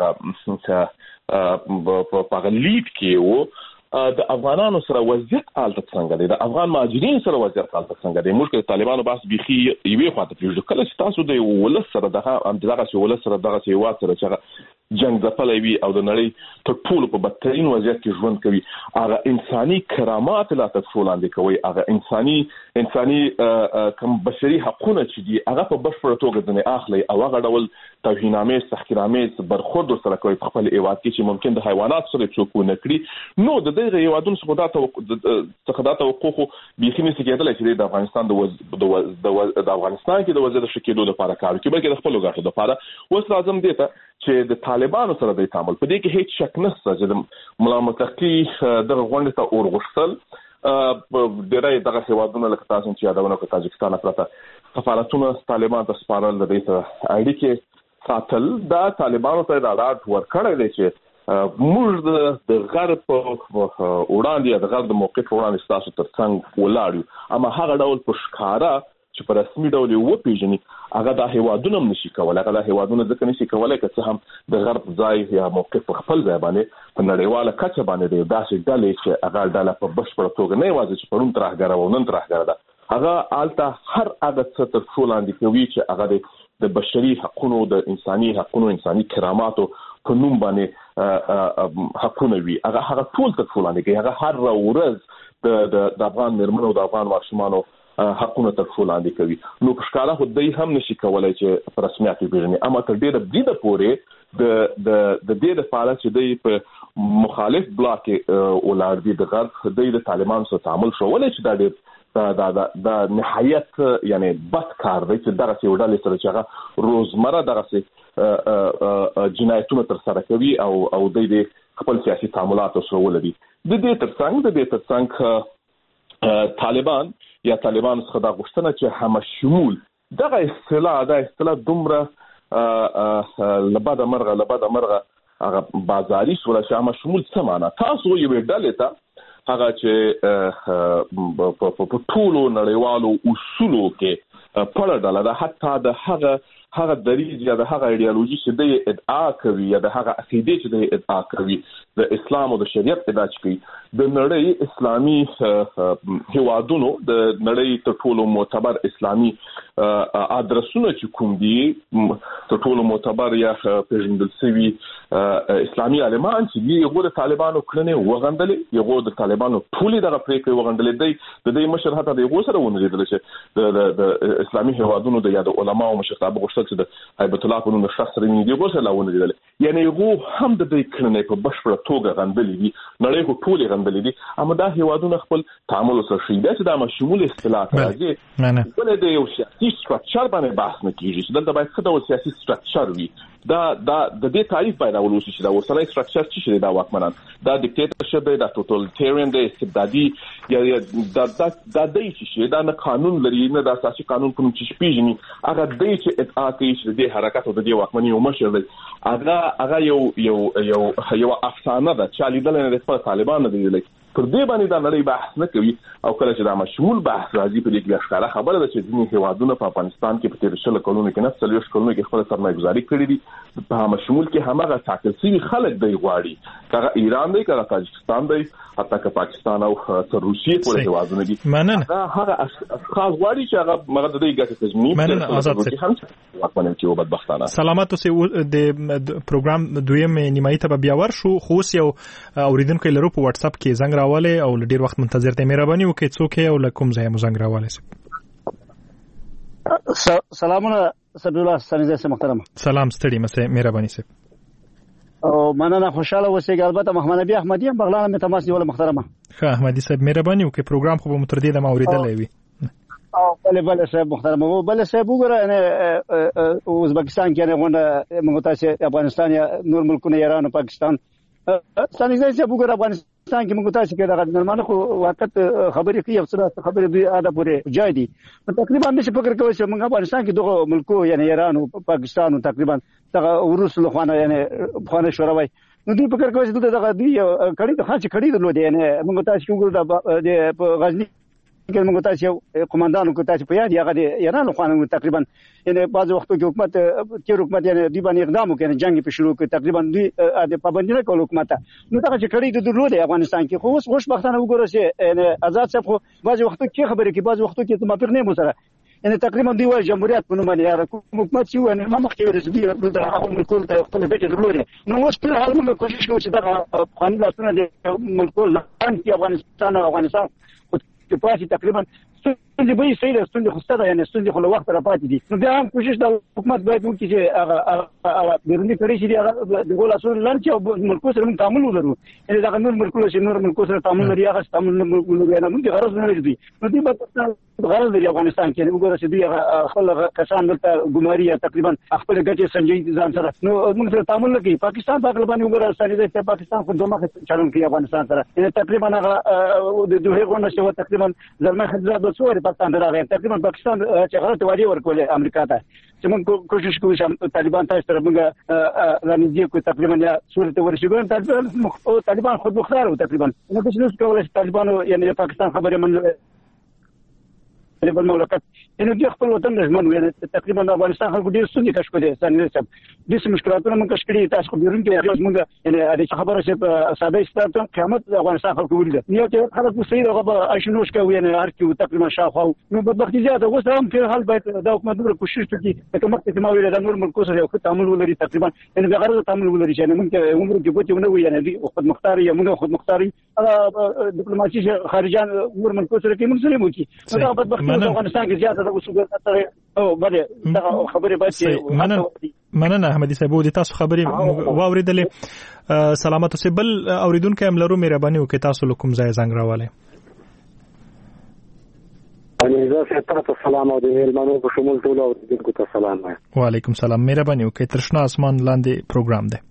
هغه په هغه لید کې و د افغانانو سره وضعیت حالت څنګه دی، د افغان مهاجرین سره وضعیت حالت څنګه دی. موږ د طالبانو بحث بيخي یوې خواته پیژو کله چې تاسو د ولس سره دغه دغه ولس سره دغه هیواد سره چې جنگ ځپلې وي او د نړۍ تر ټولو په بدترین وضعیت کې ژوند کوي، هغه انساني کرامات لا تفصیل لاندې کوي، هغه انساني انساني کوم بشري حقوقونه چې دي هغه په بشپړه توګه ځنې اخلي او هغه ډول توهینامې تحقیرامې برخورد سره کوي په خپل هیواد کې چې ممکن د حیوانات سره څوک نه کړي. نو د دغه هیوادونو څخه دا څخه دا توقع بيخي نشي کېدلی چې د افغانستان د د افغانستان کې د وضعیت ښه کېدو لپاره کار کوي بلکې د خپل ګټو لپاره. اوس لازم دی چې د طالبانو سره د تعامل په دې کې هیڅ شک نشته چې د ملا متقي د غونډې ته اورغښتل ډېری دغه هیوادونه لکه تاسو چې یادونه کړه تاجکستان پرته سفارتونه طالبان ته سپارل د دې سره اړیکې ساتل دا طالبانو ته دا راټ ورکړی دی چې موږ د غرب وړاندې د غرب د موقف وړاندې تاسو تر څنګ ولاړو، اما هغه ډول په ښکارا چې په رسمي ډول یو پیژني هغه د هیوادونو نشي کولای، هغه د هیوادونو ځکه نشي کولای چې هم د غرب ځای یا موقف خپل ځای باندې په نړیواله کچه باندې دی داسې ډلې چې هغه ډله په بشپړه توګه نه یوازې چې پرون ترهګره و نن ترهګره ده، هغه آلته هر هغه څه تر څو لاندې کوي چې هغه د بشري حقوقو د انساني حقوقو انساني کراماتو په نوم باندې حقونه وي، هغه هغه ټول تر څو لاندې کوي، هغه هر ورځ د د افغان مېرمنو او د افغان ماشومانو حقونه تر څو لاندې کوي. نو په ښکاره خو دوی هم نشي کولای چې په رسمیت پیژني، اما تر ډېره بریده پورې د د د دې لپاره چې دوی په مخالف بلاک کې ولاړ دي د غرب دوی د طالبانو سره تعامل شولی چې دا ډېر دا دا دا د نهایت یعنی بد کار دی چې دغه یو ډول سره چې هغه روزمره دغه جنایتونه تر سره کوي او او د خپل سیاسي تعاملات سره ولري. د دې ترڅنګ د دې ترڅنګ طالبان یا طالبان څخه دا غوښتنه چې هم شمول دغه اصطلاح دا اصطلاح دومره لباده مرغه لباده مرغه هغه بازاري سره شامه شمول څه معنا تاسو یو ډلې ته هغه چې په ټولو نړیوالو اصولو کې پړه ډله ده حتی د هغه هغه دریځ یا د هغه ایډیالوژي چې د ادعا کوي یا د هغه عقیده چې د ادعا کوي د اسلام او د شریعت ادعا کوي د نړۍ اسلامي هیوادونو د نړۍ تر ټولو معتبر اسلامي ادرسونه چې کوم دي تر ټولو معتبر یا پیژندل شوی اسلامي عالمان چې دی یو د طالبانو کړنې وغندلې یو د طالبانو ټولې دغه پریکړې وغندلې دی د دې مشر هته د یو سره ونیدل چې د اسلامي هیوادونو د یاد علماء او مشرتابه غوښتل چې د هیبت الله په نوم شخص سره ونیدل یو سره ونیدل یعنی یو هم د دې کړنې په بشپړه توګه غندلې دي نړۍ کو ټولې غندلې دي اما دا هیوادونه خپل تعامل سره شي دا چې دا مشمول اصطلاح راځي بل د یو سیاسي سټرکچر باندې بحث نه کیږي چې دلته باید څه ډول سیاسي سټرکچر وي دا دا د دې تعریف باید اولوسی شي دا ورسره سټرکچر چې شي دا واکمنان دا ډیکټیټرشپ دی دا ټوټالیټریان دی استبدادي یا دا دا دا د شي دا نه قانون لري نه د اساسي قانون کوم چې پیژني هغه د چې ادعا کوي چې د حرکت او د واکمنۍ او مشر دی هغه هغه یو یو یو یو افسانه ده چې لیدل نه د طالبان نه دی پر دې باندې دا نړۍ بحث نه کوي او کله چې دا مشمول بحث راځي په دې کې ښکاره خبره ده چې ځینې هیوادونه په افغانستان کې په تیر شل کلونو کې نه څلور کلونو کې خپل سرمایه‌ګذاري کړې دي په مشمول کې همغه ټاکل شوي خلک دی غواړي کله ایران دی کله تاجکستان دی حتی که پاکستان او روسیې پورې هیوادونه دي هغه هغه خاص غواړي چې هغه مګر د دې ګټه تضمیني مننه آزاد صاحب واکمنه چې وبدبختانه سلامات اوسئ د پروګرام دویم نیمایي ته بیا ورشو خو یو اوریدونکو لرو په واتس اپ کې زنګ راواله او ډیر وخت منتظر ته مهرباني وکړئ څوک او لکم ځای مو زنګ راواله سلامونه سبحان الله سنځه محترم سلام ستړي مسه مهرباني سه او مننه خوشاله اوسئ البته محمد نبی احمدی هم بغلان می تماس نیول محترمه ښه احمدی صاحب مهرباني وکړئ پروګرام خو به متردید ما اوریدلې وي او بل بل صاحب محترمه بل صاحب وګوره نه ازبکستان کې نه غونډه موږ تاسو افغانستان یا نور ملکونه ایران او پاکستان ستاسو ځای وګوره افغانستان کې موږ تاسو کې دا نورمال خو وخت خبرې کوي او څه خبرې دی اده پورې جای دي تقریبا مې فکر کوي چې موږ افغانستان کې دغه ملکو یعنی ایران او پاکستان او تقریبا دغه روس له خوانه یعنی خوانه شوروي نو دوی فکر کوي چې دغه دی کړي د خاص کړي درلود یعنی موږ تاسو وګورو د غزنی کې موږ تاسو قومندانو کو تاسو په یاد یغه د ایران خوانه تقریبا یعنی بعض وختو کې حکومت چې حکومت یعنی دی باندې اقدام وکړي جنگ په شروع کې تقریبا دوی د پابندۍ کول حکومت نو دا چې کړي د درلود افغانستان کې خو اوس خوشبختانه وګورئ چې آزاد صاحب خو بعض وختو کې خبرې کې بعض وختو کې موافق نه مو سره یعنی تقریبا دی وایي جمهوریت په نوم باندې حکومت چې ونه ما مخکې ورسېدي د هغه ملکونو ته خپل بیت درلود نو اوس په حال موږ کوشش کوو چې دا قانون لاسونه د ملکونو لاندې افغانستان او افغانستان چې پاتې تقریبا ستونزې به یې صحیح ده ستونزې خو شته ده یعنې ستونزې خو له وخته راپاتې دي نو بیا هم کوشش د حکومت باید وکړي چې هغه بیروني کړۍ چې دي هغه د ګول اصول لاندې چې ملکو سره موږ تعامل ولرو یعنې دغه نور ملکونه چې نور ملکو سره تعامل لري هغه تعامل نه لري نه موږ غرض نه لري دوی نو دوی به غرض لري افغانستان کې وګوره چې دوی هغه خپل کسان دلته ګماري یا تقریبا خپل ګټې سنجي ځان سره نو موږ سره تعامل نه کوي پاکستان په اړه باندې وګوره چې پاکستان خو دوه مخه چلون کوي افغانستان سره یعنې تقریبا هغه د دوه غونډه شو تقریبا زلمه خدرات د څوره پاکستان راغی تقریبا پاکستان چې غلط وادي ورکول امریکا ته چې موږ کوشش کوو چې طالبان تاسو سره موږ رانیږي کوو تقریبا یا صورت ورشيګون طالبان خود مختار او تقریبا نو چې نو کولای طالبان یعنی پاکستان خبره من طالبان مملکت ان دوی خپل وطن رحمان وي تقریبا افغانستان خلکو ډیر ستونزې کش کړي څنګه چې د مشکلاتونو موږ کش کړي تاسو خو بیرون کې موږ یعنی د خبره چې ساده ستاسو قیامت افغانستان خلکو ولید نو چې خلک وسې هغه آشنوش کوي یعنی هر کی تقریبا شاخو نو بدبختی زیاته اوس هم په حال باید د حکومت نور کوشش وکړي چې مخکې چې ما ویل د نور ملکو سره یو تعامل ولري تقریبا یعنی به غرض تعامل ولري چې موږ عمر کې ګوتې ونه وي یعنی خود مختار یا موږ خود مختاري ډیپلوماسي خارجان نور ملکو سره کې موږ سره مو کی دا بدبختی افغانستان کې زیاته د وسوګه او بله دا خبره باید مننه احمدي صاحب د تاسو خبرې واوریدلې سلامات اوسئ بل اوریدونکو هم لرو مهرباني وکړئ تاسو کوم ځای زنګ راواله اني زه تاسو سلام او د مېلمنو په شمول ټول اوریدونکو ته سلام وایم وعلیکم سلام مهرباني وکړئ ترشنا اسمان لاندې پروګرام دی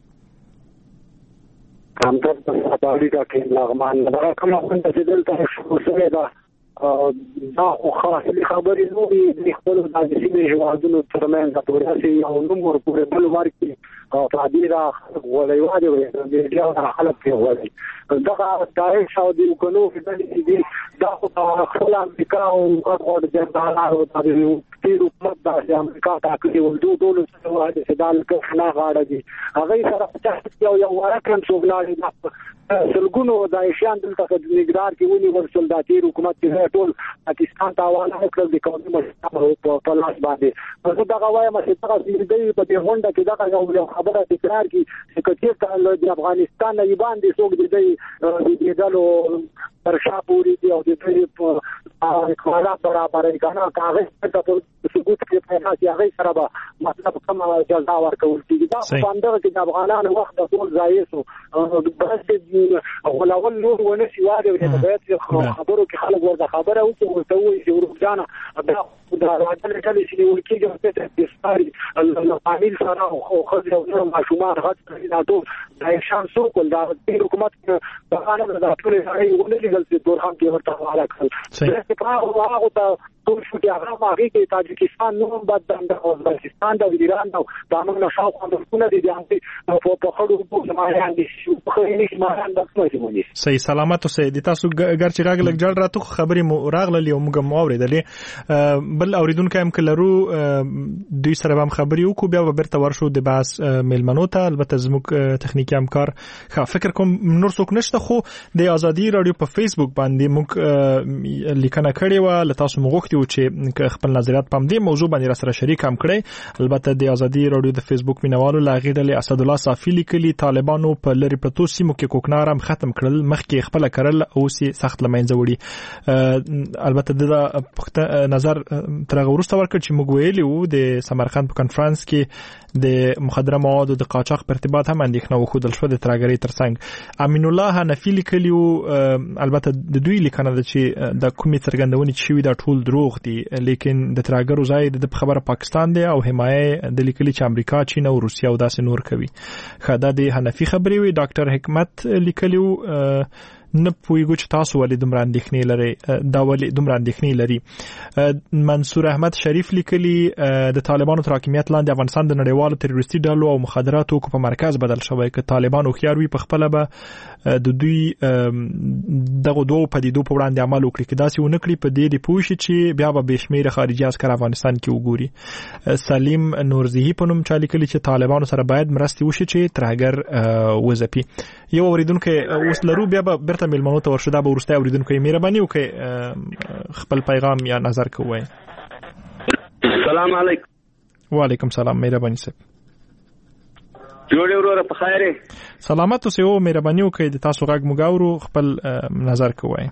هم تاسو په اړه کې لغمان دا کومه څنګه چې دلته شو شوې ده دا خو خاصه خبرې نو دي خپل د سیمې هیوادونو ترمنځ د توراسي او نمبر پورې بل ورکي او تعبیر ولې واجب دی چې خلک په وایي دا داعش او د کومو فدرالي دي دا خو خپل امریکا او خپل د جنرالانو د تیر حکومت د امریکا تاکي ولدو ډول څه واده سدال کښنا غاړه دي هغه سره چې یو ورکن څوګلاړي سلګونو داعشیان دلته د نګران کې ونی ورسول د تیر حکومت کې ټول پاکستان ته حواله کړل د قومي مشرانو په لاس باندې زه دا وایم چې تاسو دې په دې هونډه کې دا یو خبره تکرار کی چې کچې د افغانستان نه باندې څوک دې دې دالو پر شاپوري دی او دې په کاله برابرې کنه کاغذ ته ثبوت کې پیدا شي هغه سره به مطلب کوم جزا ورکول کیږي دا په اندازه کې د افغانانو وخت د ټول ځای سو بس ولول نور ونسي واده د بیت خبرو کې خلک ورته خبره وکړي او ته وایي چې ورځانه دا دا راځي چې چې ولکې چې په استاري القانون سره او خځه او ماشومان غږ نه ټول دا شان سو کول دا حکومت په اړه د ټول ځای ولې چې دوران کې ورته حواله کړل چې په هغه ته ټول شو چې هغه ماغي کې تاجکستان نو بعد د افغانستان د ایران نو د امن نشاو کومه دي چې په په خړو په سمایان دي په خېلې سمایان د څه صحیح سلامت اوسئ د تاسو ګر چې راغلک جوړ راته خبرې مو راغلې او موږ مو اوریدلې بل اوریدونکو هم کلرو دوی سره هم خبرې وکړو بیا ورته ورشو د باس میلمنو ته البته زموږ تخنیکی همکار ښه فکر کوم نور څوک نشته خو د ازادي رادیو په فیسبوک باندې موږ لیکنه کړې و ل تاسو موږ و چې خپل نظریات په دې موضوع باندې را سره شریک هم کړي البته د ازادي رادیو د فیسبوک مینوالو لاغې د اسد الله صافی لیکلي طالبانو په لری پرتو سیمو کې کوکنارم ختم کړل مخکې خپل کړل او سي سخت لمنځه وړي البته د نظر تر غوړسته ورکړ چې موږ ویلي وو د سمرقند په کانفرنس کې د مخدره موادو د قاچاق په ارتباط هم اندېښنه وښودل شو د ترګری ترڅنګ امین الله حنفی لیکلی البته د دوی لیکنه ده چې د کومې څرګندونې چې وي دا ټول دروغ دي لیکن د ترګرو ځای د خبره پاکستان دی او حمایه د لیکلي چې امریکا چین او روسیا او داسې نور کوي خدای د حنفی خبري وي ډاکټر حکمت لیکلیو نه پویګو چې تاسو ولې دومره اندېښنې لري دا ولې دومره اندېښنې لري منصور احمد شریف لیکلي د طالبانو تر حاکمیت لاندې افغانستان د نړیوالو تروریستي ډلو او مخدراتو په مرکز بدل شوی ک طالبانو خيار وي په خپل به د دوی دغه دوه پدیدو په وړاندې عمل وکړي کدا چې ونکړي په دې د پوښي چې بیا به بشمیره خارجي عسكر افغانستان کې وګوري سلیم نورزهی په نوم چا لیکلي چې طالبانو سره باید مرستي وشي چې ترهګر وزپي یو اوریدونکو اوس لرو بیا به میلمنو ته ورشو دا به ورسته اوریدونکو مهرباني وکړئ خپل پیغام یا نظر کوی السلام علیکم وعلیکم السلام مهرباني صاحب جوړ وروره په خیر سلامت اوسئ او مهرباني وکړئ د تاسو غږ مګاورو خپل نظر کوی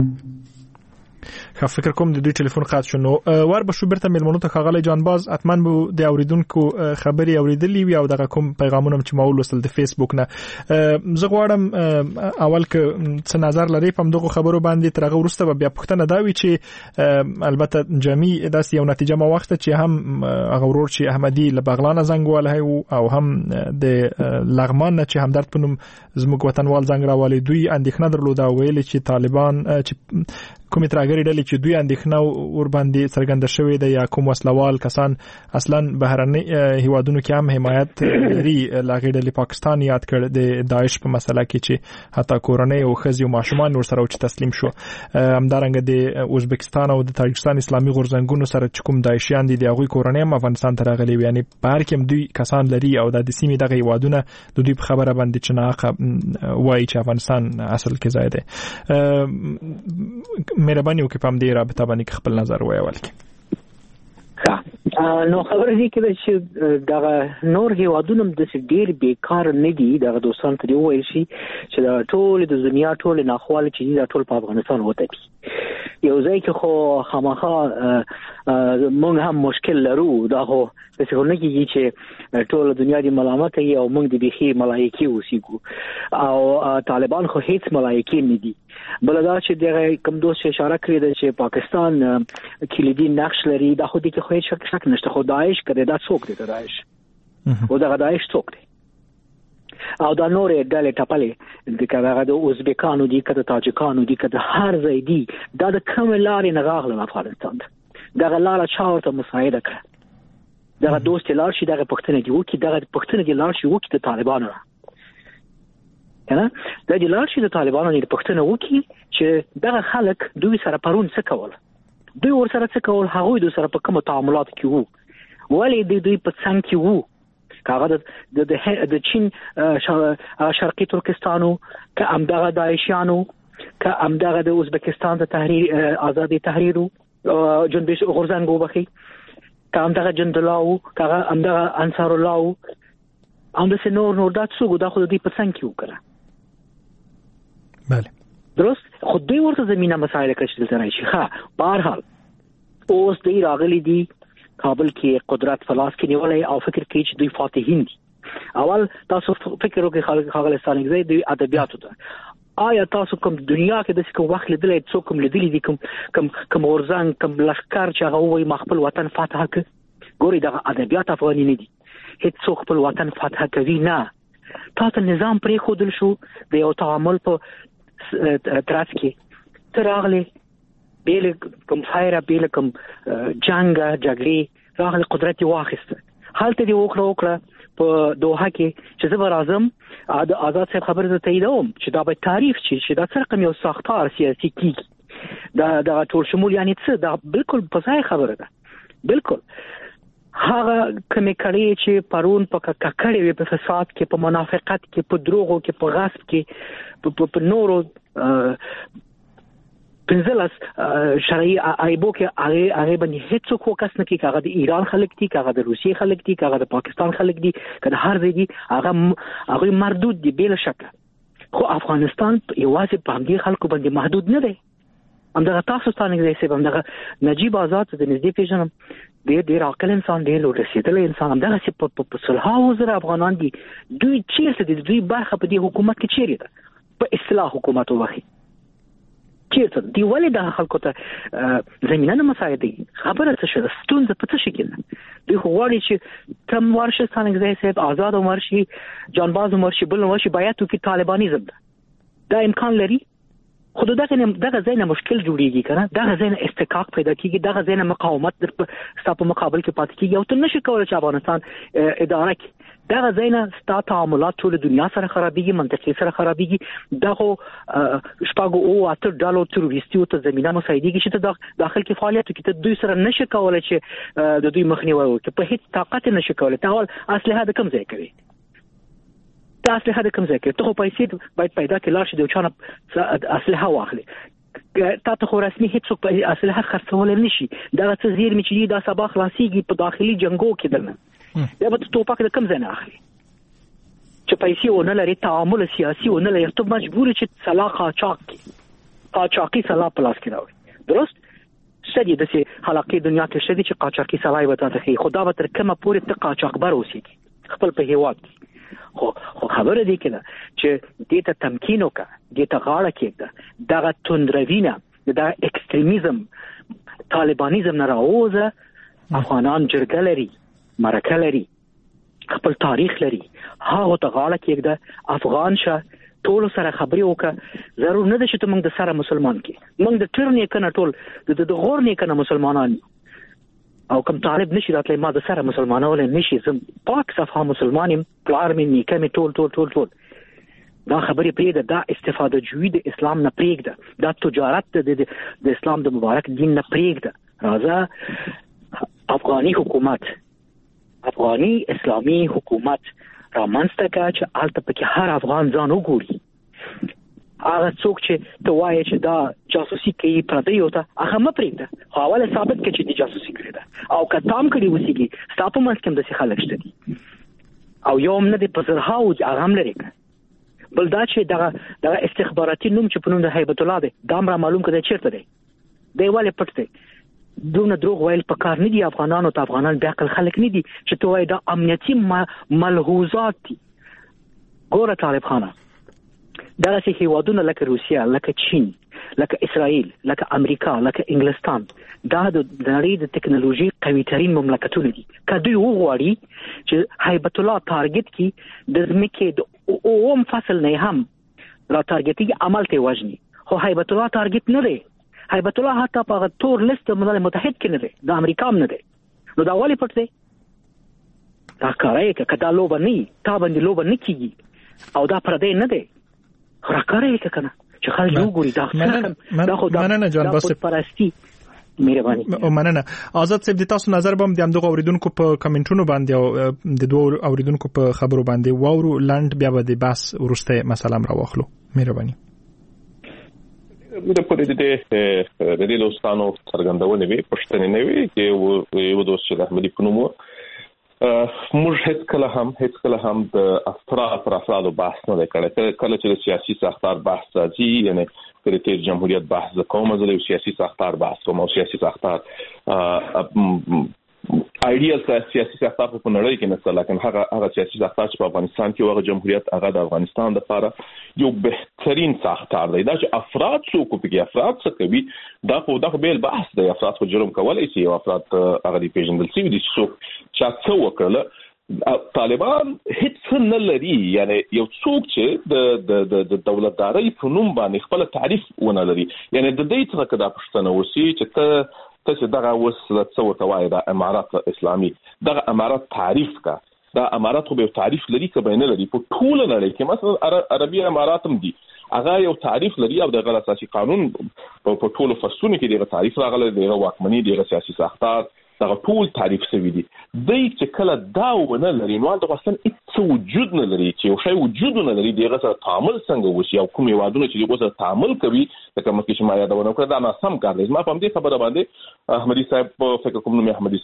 خو فکر کوم د دوی ټلیفون قات شنو ور به شو برته ملمنو ته خغلی جانباز اتمن بو د اوریدونکو خبري اوریدلی وی او دغه کوم پیغامونه چې مول وصل د فیسبوک نه زه غواړم اول ک څه نظر لري په دغه خبرو باندې ترغه ورسته بیا پښتنه دا وی چې البته جمعي داس یو نتیجه ما وخت چې هم هغه ورور چې احمدي لبغلانه زنګ وله او هم د لغمان چې همدرد پنوم زموږ وطنوال زنګ راولي دوی اندېښنه درلوده ویل چې طالبان چې کومې ترګری ډلې چې دوی اندېښنه ور باندې څرګنده شوې ده یا کوم وسلوال کسان اصلا بهرني هیوادونو کې هم حمایت لري لاغې ډلې پاکستان یاد کړ د داعش په مسله کې چې حتی کورنۍ او خزي او ماشومان ور سره چې تسلیم شو همدارنګه د ازبکستان او د تاجکستان اسلامي غورځنګونو سره چې کوم داعشیان دي د هغوی کورنۍ هم افغانستان ته راغلي یعنی په هر کې دوی کسان لري او د سیمې دغه هیوادونه د دوی په خبره باندې چې نه وایي چې افغانستان اصل کې ځای دی مهرباني وکړئ په دې رابطه باندې خپل نظر وایول کی نو خبره دي کې چې دا نور هیوادونه د ډیر بیکار نه دي دا دوستان ته وایي شي چې دا ټول د دنیا ټول ناخواله چې دا ټول په افغانستان وته دي یو ځای کې خو خامخا مونږ هم مشکل لرو دا خو څه نه کیږي چې ټول دنیا دی ملامت یې او مونږ د بيخي ملایکی اوسېګو او طالبان خو هیڅ ملایکی نه دي بلدا چې دغه کوم دوست اشاره کړی دی چې پاکستان کلیدي نقش لري دا خو دې کې خو هیڅ شک نشته خو داعش کړي دا څوک دی داعش او دا داعش څوک دی او دا نورې ډلې ټپلې د کغه د ازبکانو دي کده تاجکانو دي کده هر ځای دي دا د کوم لارې نه راغله افغانستان دا غلاله چاورته مساعده کړ دا دوست لار شي دا پښتنه دی وکي دا پښتنه دی لار شي وکي د طالبانو کنه دا د لار شي د طالبانو نه پښتنه وکي چې دا خلک دوی سره پرون څه کول دوی ور سره څه کول هغه دوی سره په کوم تعاملات کې وو ولې د دوی په څنګه کې وو کاغه د د چین شرقي ترکستانو که امدغه داعشیانو که امدغه د ازبکستان د تحریر آزادي تحریرو جنبش غرزنګو بخي که امدغه جندلاو که امدغه انصار الله هم د نور نور دات سو دا خو د په څنګه کې وکړه بله درست خو دوی ورته زمينه مسایل کړل تر شي ښه بهر حال اوس دی راغلي دي کابل کې قدرت فلاس کې نیولای او فکر کوي چې دوی فاتحین دي اول تاسو فکر وکړئ خلک خغلستان کې دوی ادبیاتو ته آیا تاسو کوم دنیا کې د څه وخت لیدلې څوک کوم لیدلې دي کوم کوم کوم ورزان کوم لشکر چې هغه وایي مخبل وطن فتح ک ګوري د ادبیات افغاني نه دي هیڅ څوک خپل وطن فتح کوي نه تاسو نظام پرې خودل شو د یو تعامل په تراس کې تراغله بیل کوم فایره بیل کوم جنگ جګړې راغله قدرت واخیسته حالت دی وکړه وکړه په دوحه کې چې زبر اعظم آزاد صاحب خبر زه تاییدوم چې دا به تعریف شي چې دا څه کوم یو ساختار سیاسي کیږي دا دا ټول شمول یعنی څه دا بالکل په ځای خبره ده بالکل هغه کومې کړي چې پرون په ککړې وي په فساد کې په منافقت کې په دروغو کې په غصب کې په نورو پنځلس شرعي ایبو کې هغه هغه باندې هیڅ څوک وکاس نه کوي هغه د ایران خلک دي هغه د روسیې خلک دي هغه د پاکستان خلک دي کله هر ځای دي هغه هغه محدود دي بلا شک خو افغانستان یوازې په همدې خلکو باندې محدود نه دی همدغه تاسو ستانه کې څه همدغه نجیب آزاد د نږدې پیژنم ډېر ډېر عاقل انسان دی لوړ رسیدلی انسان همدغه چې په صلحاو زره افغانان دي دوی چیرته دي دوی برخه په دې حکومت کې چیرې ده په اصلاح حکومت وخی چیرته دی ولې د خلکو ته زمينه نه مساعدي خبره څه شوه ستونزه په څه شکل دوی غواړي چې تم ورشه څنګه ځای صاحب آزاد ورشي جانباز ورشي بل ورشي باید تو کې طالبانیزم ده دا امکان لري خود دغه دغه ځای نه مشکل جوړیږي کنه دغه ځای نه استحقاق پیدا کیږي دغه ځای نه مقاومت در په مقابل کې پاتې کیږي او ته نشي کولای چې افغانستان اداره کړي دغه ځای نه ستاسو تعاملات ټول دنیا سره خرابېږي منطقي سره خرابېږي دغه شپږ او اته ډالو تروریستي او ته زمينه مساعدېږي چې ته داخل کې فعالیت کې ته دوی سره نشي کولای چې د دوی مخنیوي وکړي په هیڅ طاقت نشي کولای ته اول اصله د کم ځای کوي تاسو له کوم ځای کې ته پیسې باید پیدا کړئ لاشه د چانه اصله واخلي تاسو خو رسمي هیڅ په اصله خرڅول نشي دا څه زیر می چې دا سبا خلاصيږي په داخلي جنگو کې درنه دا به توپک د کم ځای نه اخلي چې پیسې ونه لري تعامل سیاسي ونه لري ته مجبور چې صلاح قاچاق کې قاچاقي صلاح پلاس کې راوي درست شدي د سي حلقې دنیا کې شدي چې قاچاقي صلاح وته ته خدا به تر کومه پورې ته قاچاق بر اوسېږي خپل په هیواد خو خو خبره دی کنه چې دې ته تمکین وکړه دې ته غاړه کېږده دغه توندروینه دغه ایکستریمیزم طالبانیزم نه راوځه افغانان جرګه لري مرکه لري خپل تاریخ لري هغه ته غاړه کېږده افغان شه ټول سره خبرې وکړه ضرور نه ده چې ته موږ د سره مسلمان کې موږ د ټرنې کنه ټول د غور نه کنه مسلمانان او کوم طالب نشي راتلی ما د سره مسلمانانو نشي زم پاک صفه مسلمانیم پلار مې نیکه مې ټول ټول ټول ټول دا خبرې پرېږده دا استفاده جوړي د اسلام نه پرېږده دا تجارت د د اسلام د مبارک دین نه پرېږده راځه افغاني حکومت افغاني اسلامي حکومت رامنځته کړه چې هلته پکې هر افغان ځان وګوري هغه څوک چې ته وایې چې دا جاسوسي کوي پردیو ته هغه مه پرېږده خو اوله ثابت کړه چې دې جاسوسي کړې ده او که تام کړي اوسېږي ستا په منځ کې هم داسې خلک شته دي او یو هم نه دی په زرهاو هغه هم لرې کړه بل دا چې دغه دغه استخباراتي نوم چې په نوم د هیبت الله دی دا هم را معلوم کړه دی چېرته دی دی ولې پټ دی دونه دروغ ویل په کار نه دي افغانانو ته افغانان بیا عقل خلک نه دي چې ته وایې دا امنیتي ملحوظات دي ګوره طالب خانه دغه هیوادونه لکه روسیا لکه چین لکه اسرائیل، لکه امریکا، لکه انګلستان، دا د نړۍ د ټکنالوژي قوي ترين مملکتونه دي. کله یو غواړي چې هیبت الله ټارګټ کی د ځمکې د اوم فصل نه هم را ټارګټي عمل ته وژني، خو هیبت الله ټارګټ نه دی. هیبت الله حتی په تور لیست ملل متحد کې نه دی، د امریکا هم نه دی. نو دا ولې پټ دی؟ دا کارای که کدا لوب نه تا باندې لوب نه کیږي او دا پردې نه دی. راکارای که کنه چې خلک یو ګوري دا دا خو دا مننه جان باسط پرستی مهرباني. مننه. آزاد صاحب د تاسو نظر بم د همدغه اوریدونکو په کمنټونو باندې او د دوه اوریدونکو په خبرو باندې واورو لاند بیا به د بحث ورسته مسله را واخلو. مهرباني. د پرې د د د دوستانو څرګندونه وي پښتنې نه وي چې یو دوست چې احمدي پنومو موږ هیڅ کله هم هیڅ کله هم د افراد پر افرادو بحث نه کړی. کله چې سیاسي ساختار بحث راځي یعنی کله چې جمهوریت بحث کوم زه د سیاسي ساختار بحث کوم او سیاسي ساختار ایډیال سیاسي ساختار په نړۍ کې نه، لکه هغه هغه سیاسي ساختار چې په افغانستان کې وغه جمهوریت هغه د افغانستان لپاره یو بهترین ساختار دی. دا چې افراد څوک په افراد څه کوي دا خو دا بیل بحث دی. افراد په جرم کولای شي او افراد هغه دی پیژندل شي دي څوک چې څه وکړل. طالبان هیڅ نه لري، یعنی یو څوک چې د د د دولتداري په نوم باندې خپل تعریف ونه لري، یعنی د دې څخه کدا پښتنه وسی چې ته ته دغه وسله څو توای د امارات اسلامي دغه امارات تعریف کا دا امارات خو به تعریف لري که به نه لري. په ټول نړۍ کې مثلا عربي امارات هم دي، هغه یو تعریف لري او د اساسي قانون په ټولو فصلونو کې دغه تعریف راغلی، دغه واکمني، دغه سیاسي ساختار دغه ټول تعریف شوی دي. د چې کله دا ونه لري نو د افغانستان هیڅ وجود نه لري چې یو شی وجود نه لري دغه سره تعامل څنګه وشي او کوم یوادونه چې دغه سره تعامل کوي لکه مکه چې ما یادونه کړه دا نه سم کار دی. ما په دې خبره باندې احمدي صاحب په فکر کوم نو احمدي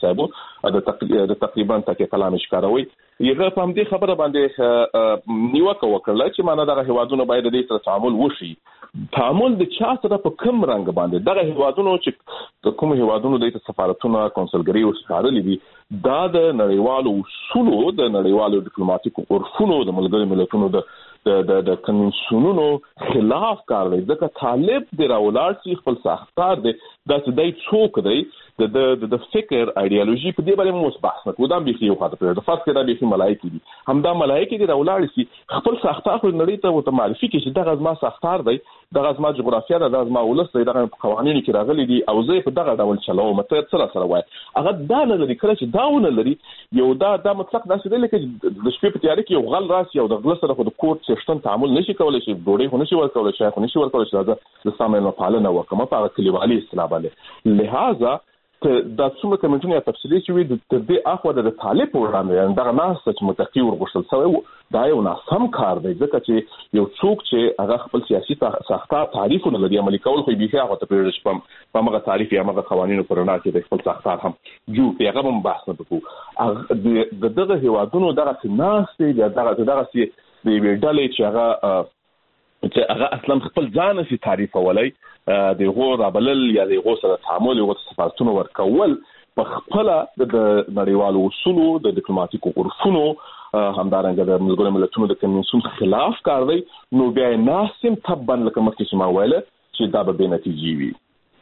صاحب د تقریبا تکي کلام ښکاروي یغه په دې خبره باندې نیوکه وکړه چې معنا دغه هوادونه باید د دې سره تعامل وشي. تعامل د چا سره په کوم رنګ باندې دغه هوادونو چې کوم هوادونو د سفارتونو کونسلګری او سفارلې دي دا د نړیوالو اصولو د نړیوالو ډیپلوماټیکو عرفونو د ملګرو ملتونو د د د کنونسونونو خلاف کار دی. ځکه طالب د راولار چې خپل ساختار دی دا چې دای څوک دی د د د فکر ایدئولوژي په دې باندې مو بحث نه کوو. دا به یو خاطر د فرض کړه به ملایکی دي همدا ملایکی دي راولار شي خپل ساختار خو نړۍ ته وته معرفي کې چې دغه ځما ساختار دی، دغه ځما جغرافیه ده، دغه ځما ولس دی، دغه قوانینو کې راغلي دي او زه په دغه ډول چلو مته سره سره وای هغه دا نه لري. کله چې داونه لري یو دا د مطلق داسې دی لکه د شپې په تیارې کې یو غل راسي او د غل سره خو د کوټ سیستم تعامل نشي کولای شي، ډوډۍ خو نشي ورکولای شي، خو نشي ورکولای شي د سامعینو پالنه وکړه په هغه کلیوالي اصطلاح باندې. لہذا دا څومره کمنټونه یا تفصیلي چې وي د دې اخوا د طالب وړاندې دغه ناس چې متقي ورغښتل سوی دا یو ناسم کار دی. ځکه چې یو څوک چې هغه خپل سیاسي ساختار تعریفونه لري عملي کول خو به هغه ته پرېږدي چې په هغه تعریف یا هغه قوانینو پر نه کې د خپل ساختار هم جوړ کړي هغه هم بحث نه وکړو. د دغه هوادونو دغه ناس دی دغه دغه سي د ویډلې چې هغه چې هغه اصلا خپل ځان سي تعریف ولای د غور رابلل یا د غور سره تعامل او سفارتونو ورکول په خپل د نړیوالو اصولو د ډیپلوماټیکو عرفونو همدارنګه د ملګرو ملتونو د کنونسیون خلاف کار دی. نو بیا ناسم تبن لکه مخکې چې ما ویل چې دا به بې نتیجې وي.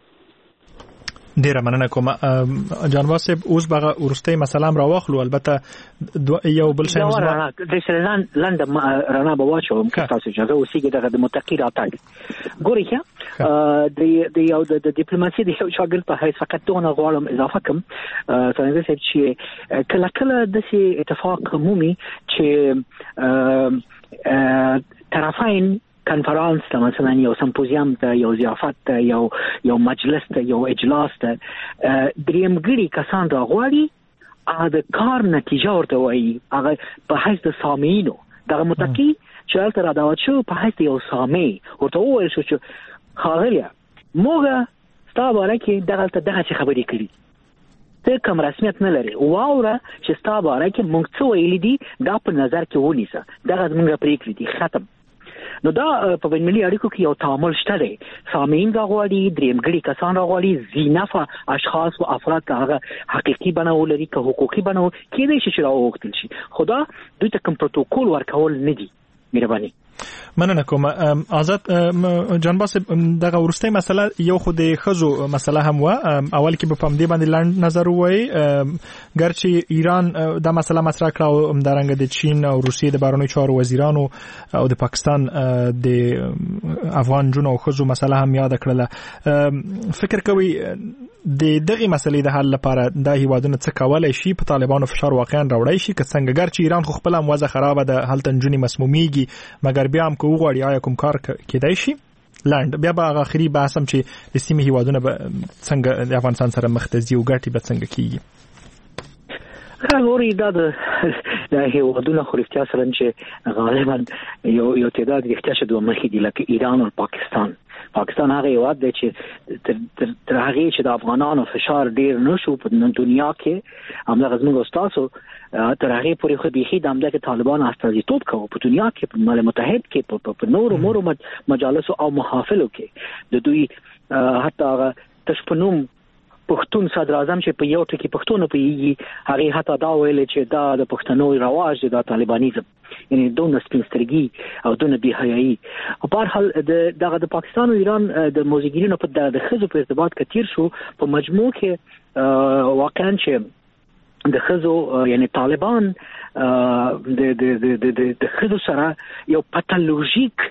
ډیره مننه کوم جانواز صاحب. اوس به ورسته مسله را واخلو، البته یو بل شی زما د سرلان لاند رانا به واچو تاسو اجازه وسیګه دغه د متقی راتګ ګوري چې د د یو د ډیپلوماسي د شاګرد په هیڅ فقط دونه غواړم اضافه کوم څنګه چې کله کله د سي اتفاق عمومي چې طرفین کنفرانس ته مثلا یو سمپوزیوم ته یو ضیافت ته یو یو مجلس ته یو اجلاس ته دریمګړي کسان راغواړي هغه د کار نتیجه ورته وایي هغه په حیث د سامعینو دغه متقي چې هلته را دعوت شو په حیث یو سامع ورته وویل شو چې ښاغلیه موږ ستا باره کې دغلته دغسې خبرې کړي ته کوم رسمیت نه لري واوره چې ستا باره کې موږ څه ویلي دي دا په نظر کې ونیسه دغه زموږ پرېکړې دي ختم. نو دا په بین‌المللي اړیکو کې یو تعامل شته دی. سامعین راغواړي، دریمګړي کسان راغواړي، ذینفه اشخاص او افراد که هغه حقیقي بڼه ولري که حقوقي بڼه کېدای شي چې راوغوښتل شي، خو دا دوی ته کوم پروتوکول ورکول نه دي. مهرباني. مننه کوم. آزاد جانباس دغه ورسته مسله یو خو د خزو مسله هم و، اول کې په پام دی باندې لاند نظر وای ګرچې ایران دا مسله مطرح کړه او همدارنګه د چین او روسیې د بهرنیو چارو وزیرانو او د پاکستان د افغان جنو او خزو مسله هم یاد کړله. فکر کوي د دغه مسلې د حل لپاره د هیوادونو څخه کولای شي په طالبانو فشار واقعا راوړی شي که څنګه ګرچې ایران خو خپل هم وضع خرابه ده، هلته نجونې مسمومیږي، مګر بیا هم که وغواړي آیا کوم کار کېدای شي؟ لاند بیا به آخري بحث هم چې د سیمې هیوادونه به څنګه د افغانستان سره مخ ته ځي او ګټې به څنګه کېږي؟ غوړي دا د هیوادونو خو رښتیا سره چې غالبا یو یو تعداد رښتیا شته دوه مخې دي لکه ایران او پاکستان. پاکستان هغه هیواد دی چې تر هغه چې د افغانانو فشار ډیر نشو په دنیا کې همدغه زموږ استادو تر هغه پورې خو بيخي د امریکا طالبان استازیتوب کوي په دنیا کې، په ملل متحد کې، په نورو مورو مجالس او محافلو کې. د دوی حتی تشپنوم پښتون صدر اعظم چې په یو ټکی پښتون په یي هغه حتی دا ویل چې دا د پښتنو رواج د طالبانیزم، یعنی دونه سپینسترګي او دونه بهایي. په هر حال دغه د پاکستان او ایران د موزګیرینو په د خزو په ارتباط کې تیر شو په مجموع کې واقعا چې د خزو یعنی طالبان د د د د خزو سره یو پاتولوژیک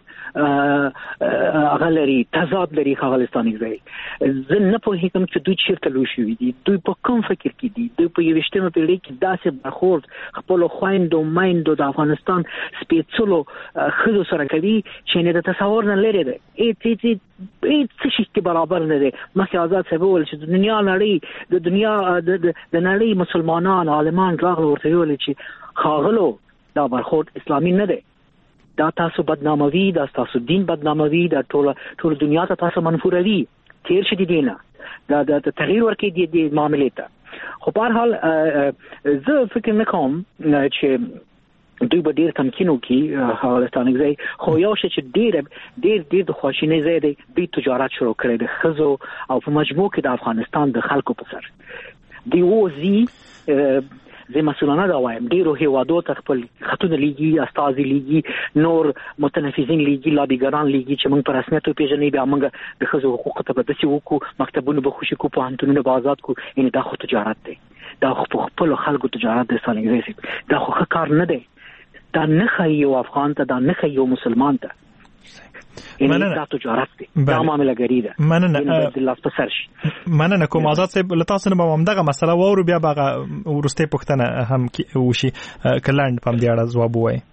غلري تضاد لري خالستاني ځای. زه نه پوهیږم چې دوی چیرته لوشي دي، دوی په کوم فکر کې دي، دوی په یوشتمه پیړۍ کې داسې برخورد خپل خويندو مایندو د افغانستان سپېڅلو خزو سره کوي چې نه د تصور نه لري ده. ایت ایت ایت څه شي برابر نه ده. مخکې آزاد صاحب ول چې د دنیا نړۍ د دنیا د نړۍ مسلمانان عالمان راغلي ورته ویل چې خاغلو دا برخورد اسلامي نه ده، دا تاسو بدناموي، دا تاسو دین بدناموي، دا ټول ټول دنیا ته تاسو منفوروي، تیر شي دي دینه دا د تغییر ورکې دي د معاملې ته. خو په هر حال زه فکر نکوم چې دوی به ډیر تمکینو کې حالستاني ځای، خو یو شی چې ډیر ډیر ډیر د خواشینۍ ځای دی، دوی تجارت شروع کړی د خزو او په مجموع کې د افغانستان د خلکو په سر دی وځي. زه مسولانه دا وایم ډیرو هیوادو ته خپل خطونه لیږي، استازي لیږي، نور متنفذین لیږي، لابیګران لیږي چې موږ په رسمیت پیژنې، بیا موږ د ښځو حقوقو ته به داسې وکړو، مکتبونه به خوشي کړو، پوهنتونونه به آزاد کړو. یعنې دا خو تجارت دی، دا خو په خپلو خلکو تجارت دی. سالنګ دا خو ښه کار نه دی، دا نه ښایي یو افغان ته، دا نه ښایي یو مسلمان ته. مننه دا تجارت دی، دا معاملګری ده. مننه د لاس په سر شي. مننه کوم. آزاد صاحب له تاسو نه به همدغه مسله واورو، بیا به ورسته پوښتنه هم وشي کلاند په دې اړه ځواب وایي.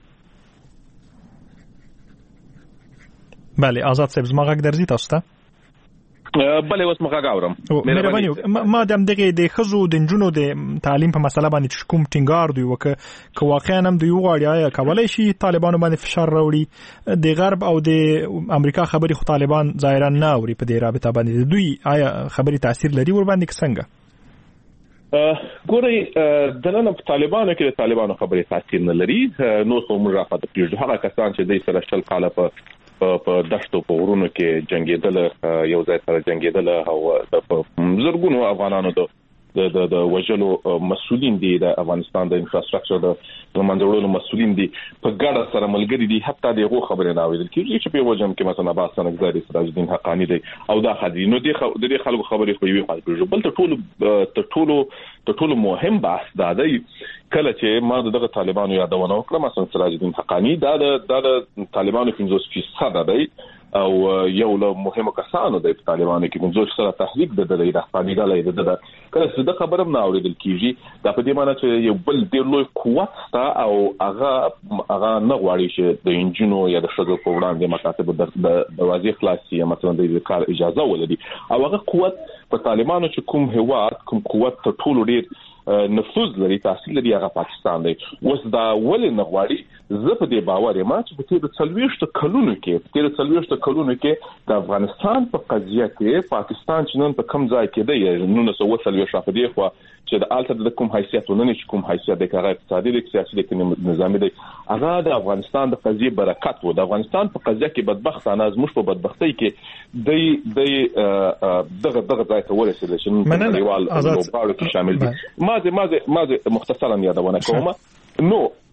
بله آزاد صاحب زما غږ درځي تاسو ته؟ بله اوس مخه غاورم. مهرباني ما د دغه د خزو د جنونو د تعلیم په مسله باندې کوم ټینګار دوی وک که واقعا هم دوی وغواړي آیا کولای شي طالبانو باندې فشار راوړي؟ د غرب او د امریکا خبري خو طالبان ظاهرا نه اوري په دې رابطه باندې، دوی آیا خبري تاثیر لري ور باندې څنګه؟ ګوري دنه په طالبانو کې د طالبانو خبري تاثیر نه لري. نو څو مرافعه پیژو هغه کسان چې د سره شل کاله په په دشتو په ورونو کې جنگیدل، یو ځای سره جنگیدل او په زرګونو افغانانو د د د وجلو مسؤلین دي، د افغانستان د انفراستراکچر د منځوړلو مسؤلین دي، په ګډه سره ملګری دي. حتی دغه خبره نه اوریدل کیږي چې په وجم کې مثلا عباس سنگزاری، سراج الدین حقانی دي او دا خدي نو د دې خلکو خبرې خو یوي خالص. بل ته ټول ته ټول ته ټول مهم بحث دا دی کله چې ما دغه طالبانو یادونه وکړه، مثلا سراج الدین حقانی دا د طالبانو پنځوس فیصد دی او یو له مهمو کسانو د طالبانو کې پنځوس سره تحریک د دې رهبري ډلې د د کله چې د خبرم نه اوریدل کیږي، دا په دې معنی چې یو بل ډیر لوی قوت تا او هغه هغه نه غواړي چې د انجینو یا د شګو په وړاندې مکاتب د دروازې خلاصي یا مثلا د کار اجازه ولري، او هغه قوت په طالبانو چې کوم هواد کوم قوت ته ټول ډیر نفوذ لري، تحصیل لري، هغه پاکستان دی. اوس دا ولې نه غواړي؟ زه په دې باور یم چې په تیر څلويشت کلونو کې په تیر څلويشت کلونو کې د افغانستان په قضیه کې پاکستان چې نن په کم ځای کې دی، نو نو څو څلويشت شاف دی خو چې د الته د کوم حیثیت ونني چې کوم حیثیت د کار اقتصادي د سیاسي د نظامي دی، هغه د افغانستان د قضیه برکت وو. د افغانستان په قضیه کې بدبختانه زموږ په بدبختۍ کې د د دغه دغه ځای ته ورسېدل چې نړیوال لوبغاړو کې شامل دي. ما زه ما زه ما زه مختصرا یادونه کوم. نو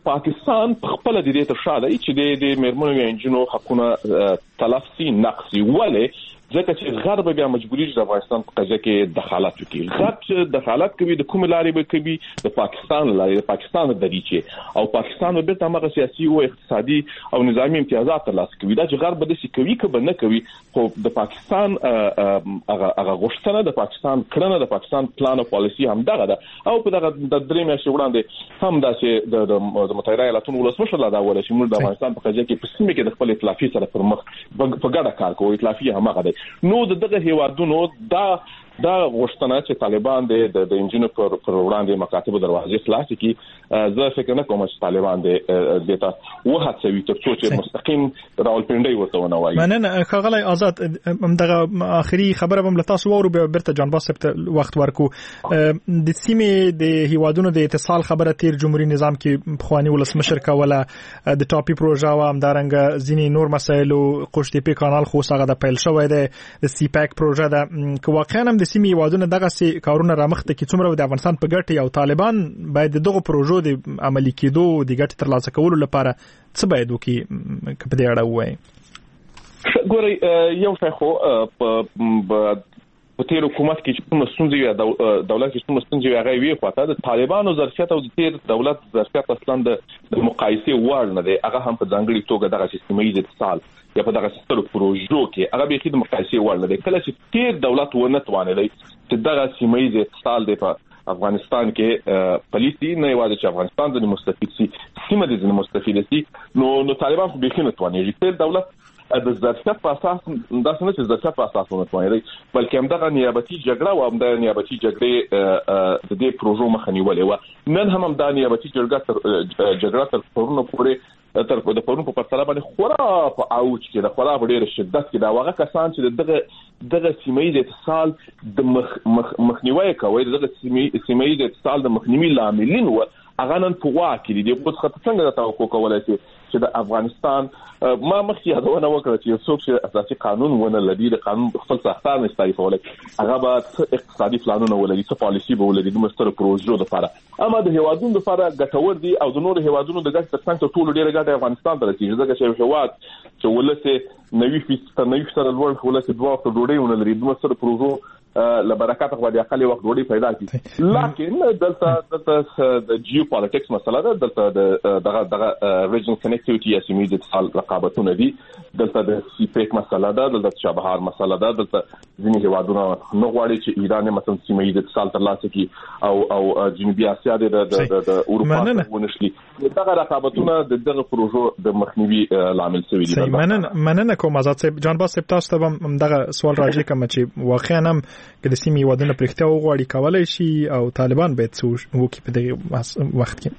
پاکستان خپل د دې تر شاده چې د مرمنو یا انجنونو حقونه تلفسي نقصي ولې ځکه چې غرب بیا مجبوري د افغانستان په قضیه کې دخالت وکړي. غرب چې دخالت کوي د کوم لارې به کوي د پاکستان لارې د پاکستان د دریچې او پاکستان به تر هغه سیاسي او اقتصادي او نظامی امتیازات ترلاسه کوي. دا چې غرب د سې کوي که به نه کوي خو د پاکستان هغه هغه غوښتنه د پاکستان کړنه د پاکستان پلان او پالیسي هم دغه ده او په دغه د درې میاشتې وړاندې هم دا چې د متحده ایالاتونو ولسمشر لا دا ولا چې موږ د افغانستان په قضیه کې په سیمه کې د خپل ائتلافي سره پر مخ په ګډه کار کوو. ائتلافي هم هغه نو دغه هیوادونو دا دا غوښتنه چې طالبان د د انجینو پر پر وړاندې مکاتب دروازې خلاص کړي زه فکر نه کوم چې طالبان د دتا وهڅوي تر څو چې مستقیم راولپنډي ورته ونه وایي. مننه خغلی آزاد دغه اخري خبره هم لتاسو وورو برته جان باسپت وخت ورکو د سیمې د هیوادونو د اتصال خبره تیر جمهوریت نظام کې خواني ولسمشر کوله د ټاپي پروژه او همدارنګ ځینی نور مسایل او قشتپی کانال خو څنګه د پیل شوې ده د سی پاک پروژه ده که واقعا هم سیمې هیوادونه دغه سي کارونه رامخته کې څومره د افغانستان په ګټه او طالبان باید دغه پروژو د عملي کېدو د ګټه ترلاسه کولو لپاره څه باید وکړي په دې اړه وایي؟ ګورئ یو څه خو په تیر حکومت کې چې کوم ستونزې یا دولت کې کوم ستونزې هغه وی خواته د طالبانو ظرفیت او د تیر دولت ظرفیت اصلا د مقایسې وړ نه دی. هغه هم په ځانګړي توګه دغه سیستمي اتصال یا په دغه سترو پروژو کې هغه به خدمت مقایسې وړ نه دی. کله چې تیر دولت ونه توانېدی چې دغه سیمه اتصال دی په افغانستان کې پالیسي نه یوازې چې افغانستان د مستفید سي سیمه د مستفید سي نو نو طالبان خو به خدمت توانېږي. تیر دولت د ظرفیت په اساس داسې نه چې ظرفیت په اساس ونه توانېږي بلکې هم دغه نیابتي جګړه او هم د نیابتي جګړې د دې پروژو مخه نیولې و. نن هم دا نیابتي جګړه تر جګړه تر پرونو پورې تر د پرونو په پرتله باندې خورا په اوج کې د خورا په ډېر شدت کې دا واغه کسان چې دغه دغه سیمې د اتصال د مخ مخنیوي کوي دغه سیمې سیمې د اتصال د مخنیوي لاملین و هغه نن په واکې دي په خاطر څنګه د توقع کولای شي چې د افغانستان ما مخکې یادونه وکړه چې څوک چې اساسي قانون ونه لدی د قانون خپل ساختار نه استعفا ولکه هغه به اقتصادي پلانونه ولري څه پالیسي به ولري د مستر پروژو لپاره اما د هیوادونو لپاره ګټور دي او د نور هیوادونو د ګټ ترڅنګ ټول ډیره ګټه افغانستان ته رسیږي ځکه چې هیواد چې ولته نوي فیصد نوي فیصد لوړ ولته دوه وخت ډوډۍ ونه لري د مستر پروژو لبرکات خو د اقل وخت ډوډۍ پیدا کی لکه دلته د جیو پالیټکس مسله ده دلته دغه دغه ریجنل کنیکټیویټي یا سیمې د اتصال رقابتونه دي دلته د سی پیک مسله ده دلته چابهار مسله ده دلته ځینې هیوادونه نو غواړي چې ایران مثلا سیمې د اتصال ترلاسه کړي او او جنوبي اسیا د د اروپا ونشلي دغه رقابتونه د دغه پروژو د مخنیوي لامل شوی دي. مننه مننه کوم آزاد صاحب جان باز صاحب تاسو ته هم دغه سوال راځي کوم چې واقعا هم که د سیمې هیوادونه پرختیا وغواړي کولای شي او طالبان باید څه وکړي په دغه وخت کې.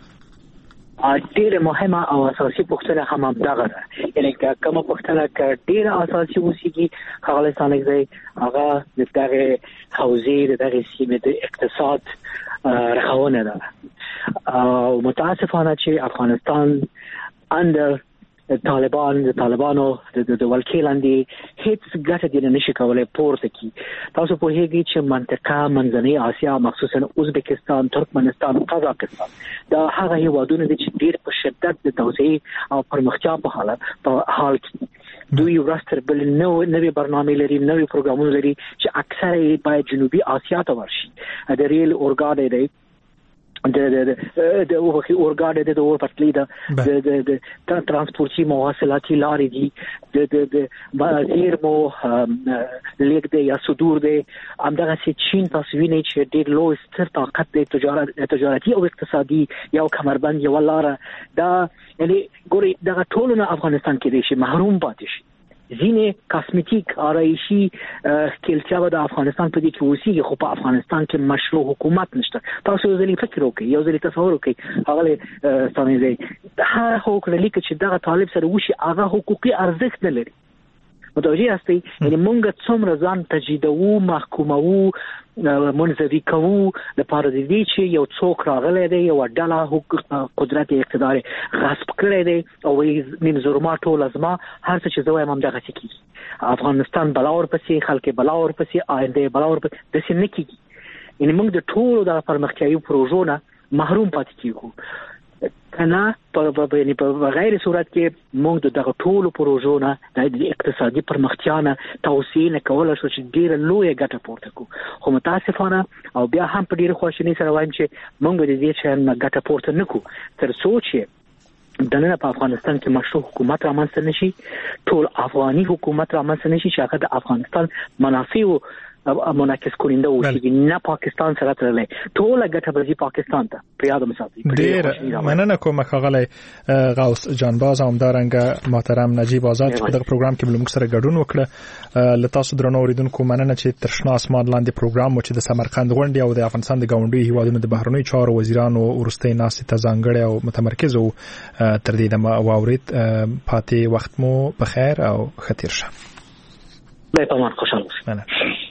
ډیره مهمه او اساسي پوښتنه هم دغه ده یعنی کومه پوښتنه ک ډیره اساسي وسیږي خالصانه ځای هغه د دغه حوزې د دغه سیمې د اقتصاد رخاونه ده او متاسفانه چې افغانستان اندر طالبان د طالبانو د ولکې لاندې هیڅ ګټه دې نشي کولای پورته کی. تاسو په هیګي چې منطقه منځنۍ اسیا مخصوصا ازبکستان ترکمنستان قزاقستان دا هغه هیوادونه دي چې ډیر په شدت د توسعه او پرمختیا په حالت په حال کې دوی ورستر بل نو نوې برنامه لري نوې پروګرامونه لري چې اکثره په جنوبي اسیا ته ورشي د ریل اورګاډ دی د د د اوخي اورګاډ د اور پټلی ده د د د ترانسپورتي مواصلاتي لارې دي د د د وزیر مو لیک دی یا صدور دی همدغه چې چین تاسو وینئ چې ډېر لوی ستر طاقت دی تجارت تجارتي او اقتصادي یو کمربند یو لار دا یعنی ګوري دغه ټول نه افغانستان کې دي چې محروم پاتې شي ځینې کاسمیټیک آرایشي خپلتیا د افغانستان په دې کې وسیږي خو په افغانستان کې مشروع حکومت نشته. تاسو یو ځلې فکر وکړئ یو ځلې تصور وکړئ هغه ستاسو هر حقوق لري چې دغه طالب سره وشي هغه حقوقي ارزښت نه لري. متوجه یاستئ یعنی مونږ څومره ځان تجدیدوو محکوموو منځوي کوو لپاره د دې چې یو څوک راغلی دی یو ډله حقوق قدرت اقتدار غصب کړی دی او نیم زورما ټول ازما هر څه چې زه وایم همدغه څه کیږي. افغانستان بلا ورپسې خلک بلا ورپسې آینده بلا ورپسې داسې نه کیږي. یعنی موږ د ټولو د پرمختیايي پروژو نه محروم پاتې کیږو. کنه په غیر صورت کې موږ د دغه ټولو پروژو نه د اقتصادي پرمختیا نه توسعه نه کولای شو چې ډیره لویه ګټه پورته کړو خو متاسفانه او بیا هم په ډیره خوشحالي سره وایم چې موږ د دې چې نه ګټه پورته نکو تر څو چې دنه په افغانستان کې مشروع حکومت رامنځته نشي ټول افغاني حکومت رامنځته نشي چې هغه د افغانستان منافع او منعکس کولینده وشي نه پاکستان سره ترلې ټول ګټه به پاکستان ته په یاد مساتي ډیر مننه کوم خغلی غوث جانباز همدارنګ محترم نجیب آزاد په دغه پروګرام کې موږ سره ګډون وکړه لتاسو درنو اوریدونکو مننه چې تر شنه اسمان لاندې پروګرام چې د سمرقند غونډې او د افغانستان د گاونډي هیوادونو د بهرنی چارو وزیرانو ورستۍ ناستې ته ځانګړی او متمرکز او تر دې د واورید پاتې وخت مو په خیر او ختیر شه به په مان خوشاله